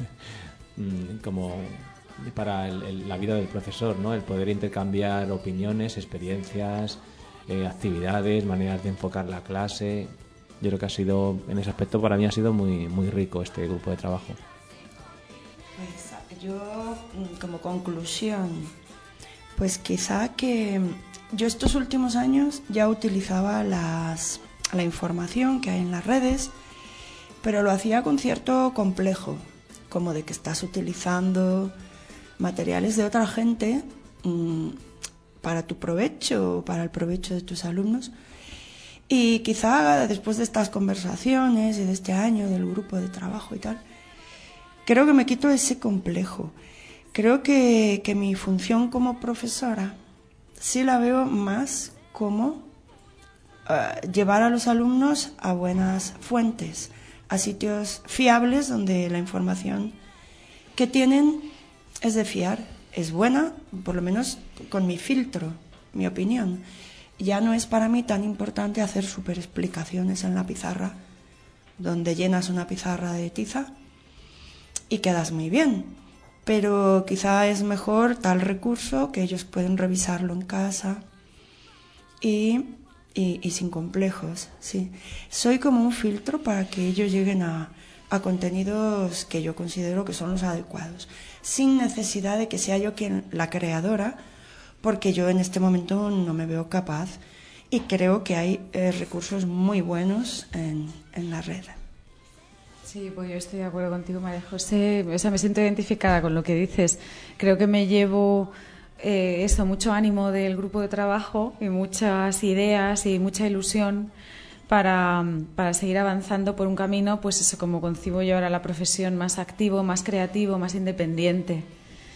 la vida del profesor, ¿no? El poder intercambiar opiniones, experiencias, actividades, maneras de enfocar la clase. Yo creo que ha sido, en ese aspecto, para mí ha sido muy, muy rico este grupo de trabajo. Pues yo, como conclusión, pues quizá que yo estos últimos años ya utilizaba la información que hay en las redes, pero lo hacía con cierto complejo, como de que estás utilizando materiales de otra gente para tu provecho o para el provecho de tus alumnos. Y quizá después de estas conversaciones y de este año del grupo de trabajo y tal, creo que me quito ese complejo. Creo que mi función como profesora sí la veo más como llevar a los alumnos a buenas fuentes, a sitios fiables donde la información que tienen es de fiar, es buena, por lo menos con mi filtro, mi opinión. Ya no es para mí tan importante hacer súper explicaciones en la pizarra, donde llenas una pizarra de tiza y quedas muy bien. Pero quizá es mejor tal recurso que ellos pueden revisarlo en casa y sin complejos, sí. Soy como un filtro para que ellos lleguen a contenidos que yo considero que son los adecuados, sin necesidad de que sea yo quien la creadora, porque yo en este momento no me veo capaz y creo que hay recursos muy buenos en la red. Sí, pues yo estoy de acuerdo contigo, María José. O sea, me siento identificada con lo que dices. Creo que me llevo mucho ánimo del grupo de trabajo y muchas ideas y mucha ilusión para seguir avanzando por un camino, pues eso, como concibo yo ahora la profesión, más activo, más creativo, más independiente.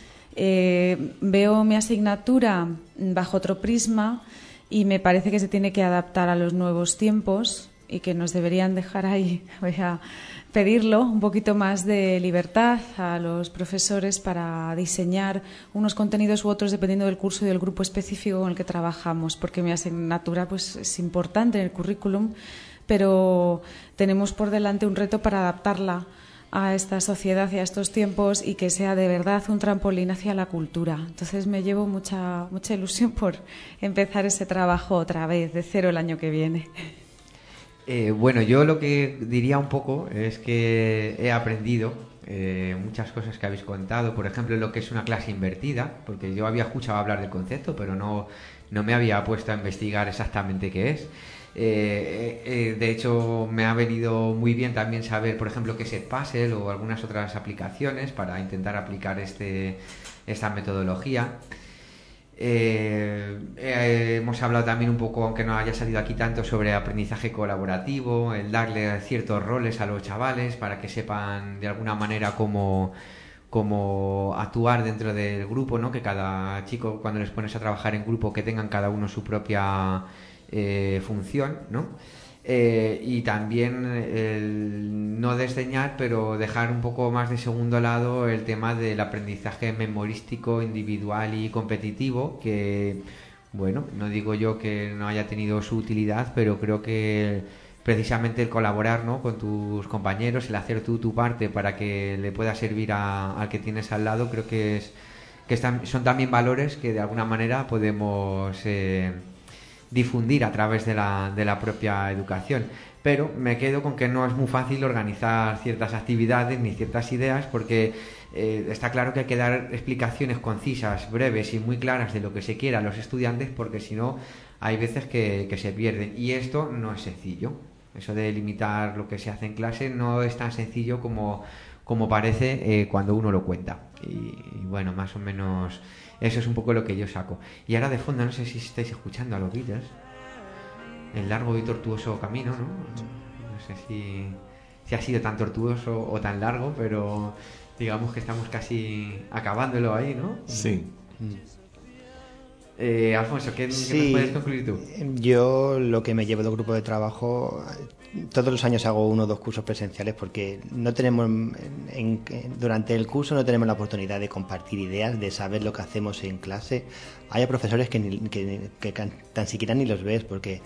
Veo mi asignatura bajo otro prisma y me parece que se tiene que adaptar a los nuevos tiempos y que nos deberían dejar ahí, voy a pedirlo, un poquito más de libertad a los profesores para diseñar unos contenidos u otros dependiendo del curso y del grupo específico con el que trabajamos, porque mi asignatura pues es importante en el currículum, pero tenemos por delante un reto para adaptarla a esta sociedad y a estos tiempos y que sea de verdad un trampolín hacia la cultura. Entonces me llevo mucha ilusión por empezar ese trabajo otra vez, de cero el año que viene. Bueno, yo lo que diría un poco es que he aprendido muchas cosas que habéis contado, por ejemplo, lo que es una clase invertida, porque yo había escuchado hablar del concepto, pero no me había puesto a investigar exactamente qué es. De hecho, me ha venido muy bien también saber, por ejemplo, qué es Edpuzzle o algunas otras aplicaciones para intentar aplicar esta metodología. Hemos hablado también un poco, aunque no haya salido aquí tanto, sobre aprendizaje colaborativo, el darle ciertos roles a los chavales para que sepan de alguna manera cómo actuar dentro del grupo, ¿no? Que cada chico, cuando les pones a trabajar en grupo, que tengan cada uno su propia función, ¿no? Y también el no desdeñar, pero dejar un poco más de segundo lado el tema del aprendizaje memorístico, individual y competitivo, que, bueno, no digo yo que no haya tenido su utilidad, pero creo que precisamente el colaborar, ¿no?, con tus compañeros, el hacer tú tu parte para que le pueda servir al que tienes al lado, creo que son también valores que de alguna manera podemos difundir a través de la propia educación. Pero me quedo con que no es muy fácil organizar ciertas actividades ni ciertas ideas, porque está claro que hay que dar explicaciones concisas, breves y muy claras de lo que se quiera a los estudiantes, porque si no hay veces que se pierden, y esto no es sencillo. Eso de limitar lo que se hace en clase no es tan sencillo como parece cuando uno lo cuenta. Y bueno, más o menos eso es un poco lo que yo saco. Y ahora de fondo, no sé si estáis escuchando a los Beatles, el largo y tortuoso camino, ¿no? No sé si ha sido tan tortuoso o tan largo, pero digamos que estamos casi acabándolo ahí, ¿no? Sí. Alfonso, ¿qué nos puedes concluir tú? Yo lo que me llevo del grupo de trabajo, todos los años hago 1 o 2 cursos presenciales porque no tenemos durante el curso no tenemos la oportunidad de compartir ideas, de saber lo que hacemos en clase. Hay profesores que tan siquiera ni los ves porque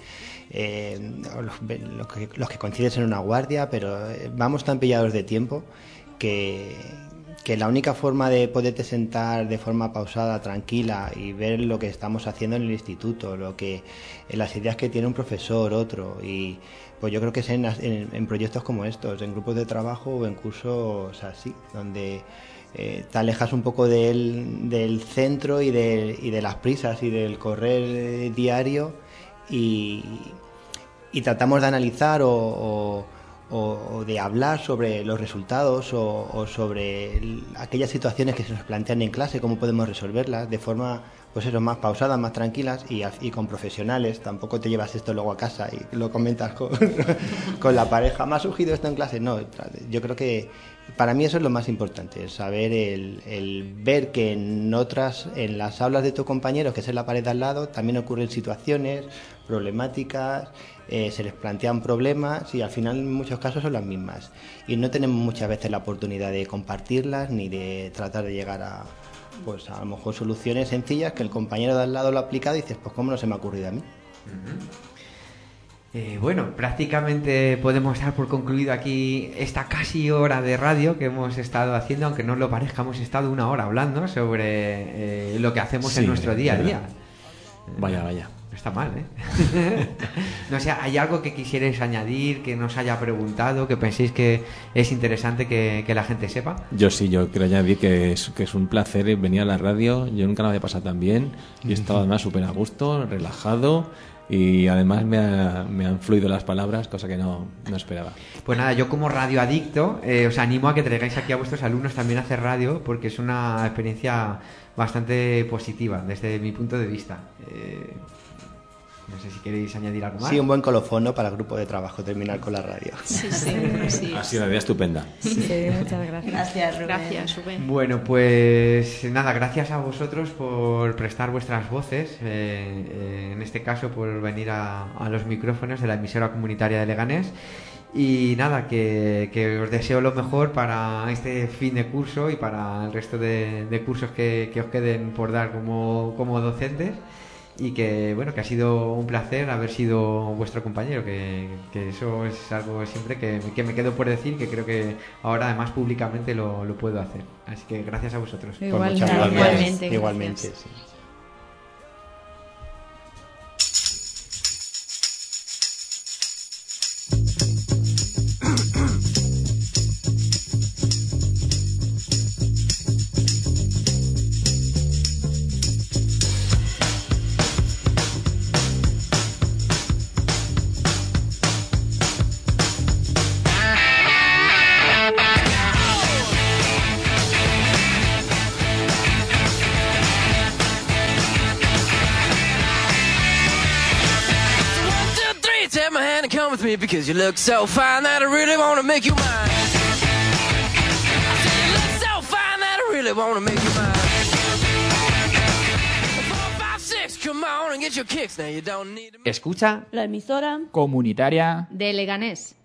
los que coincides en una guardia, pero vamos tan pillados de tiempo que la única forma de poderte sentar de forma pausada, tranquila y ver lo que estamos haciendo en el instituto, las ideas que tiene un profesor, otro, y pues yo creo que es en proyectos como estos, en grupos de trabajo o en cursos así, donde te alejas un poco del centro y de las prisas y del correr diario y tratamos de analizar o de hablar sobre los resultados o sobre aquellas situaciones que se nos plantean en clase, cómo podemos resolverlas de forma pues eso, más pausadas, más tranquilas y con profesionales. Tampoco te llevas esto luego a casa y lo comentas con la pareja. ¿Me ha surgido esto en clase? No, yo creo que para mí eso es lo más importante, saber el ver que en las aulas de tus compañeros, que es en la pared de al lado, también ocurren situaciones problemáticas, se les plantean problemas y al final en muchos casos son las mismas. Y no tenemos muchas veces la oportunidad de compartirlas ni de tratar de llegar a lo mejor soluciones sencillas que el compañero de al lado lo ha aplicado y dices, pues ¿cómo no se me ha ocurrido a mí? Bueno, prácticamente podemos dar por concluido aquí esta casi hora de radio que hemos estado haciendo, aunque no lo parezca, hemos estado 1 hora hablando sobre lo que hacemos en nuestro día a día. Vaya. No está mal, ¿eh? No sé, ¿hay algo que quisierais añadir, que nos haya preguntado, que penséis que es interesante que la gente sepa? Yo quiero añadir que es un placer venir a la radio. Yo nunca me había pasado tan bien y he estado además súper a gusto, relajado. Y además me han fluido las palabras, cosa que no esperaba. Pues nada, yo como radioadicto os animo a que traigáis aquí a vuestros alumnos también a hacer radio, porque es una experiencia bastante positiva desde mi punto de vista. No sé si queréis añadir algo más. Sí, un buen colofón, ¿no?, para el grupo de trabajo, terminar con la radio. Sí. Ha sido una idea estupenda. Sí, muchas gracias. Gracias, Rubén. Bueno, pues nada, gracias a vosotros por prestar vuestras voces, en este caso por venir a los micrófonos de la emisora comunitaria de Leganés. Y nada, que os deseo lo mejor para este fin de curso y para el resto de cursos que os queden por dar como docentes. Y que bueno, que ha sido un placer haber sido vuestro compañero, que eso es algo siempre que me quedo por decir, que creo que ahora además públicamente lo puedo hacer. Así que gracias a vosotros. Igualmente, sí. Because you look so fine that I really want to make you mine. I said you look so fine that I really want to make you mine. 4, 5, 6, come on and get your kicks now. You don't need to... Escucha la emisora comunitaria de Leganés.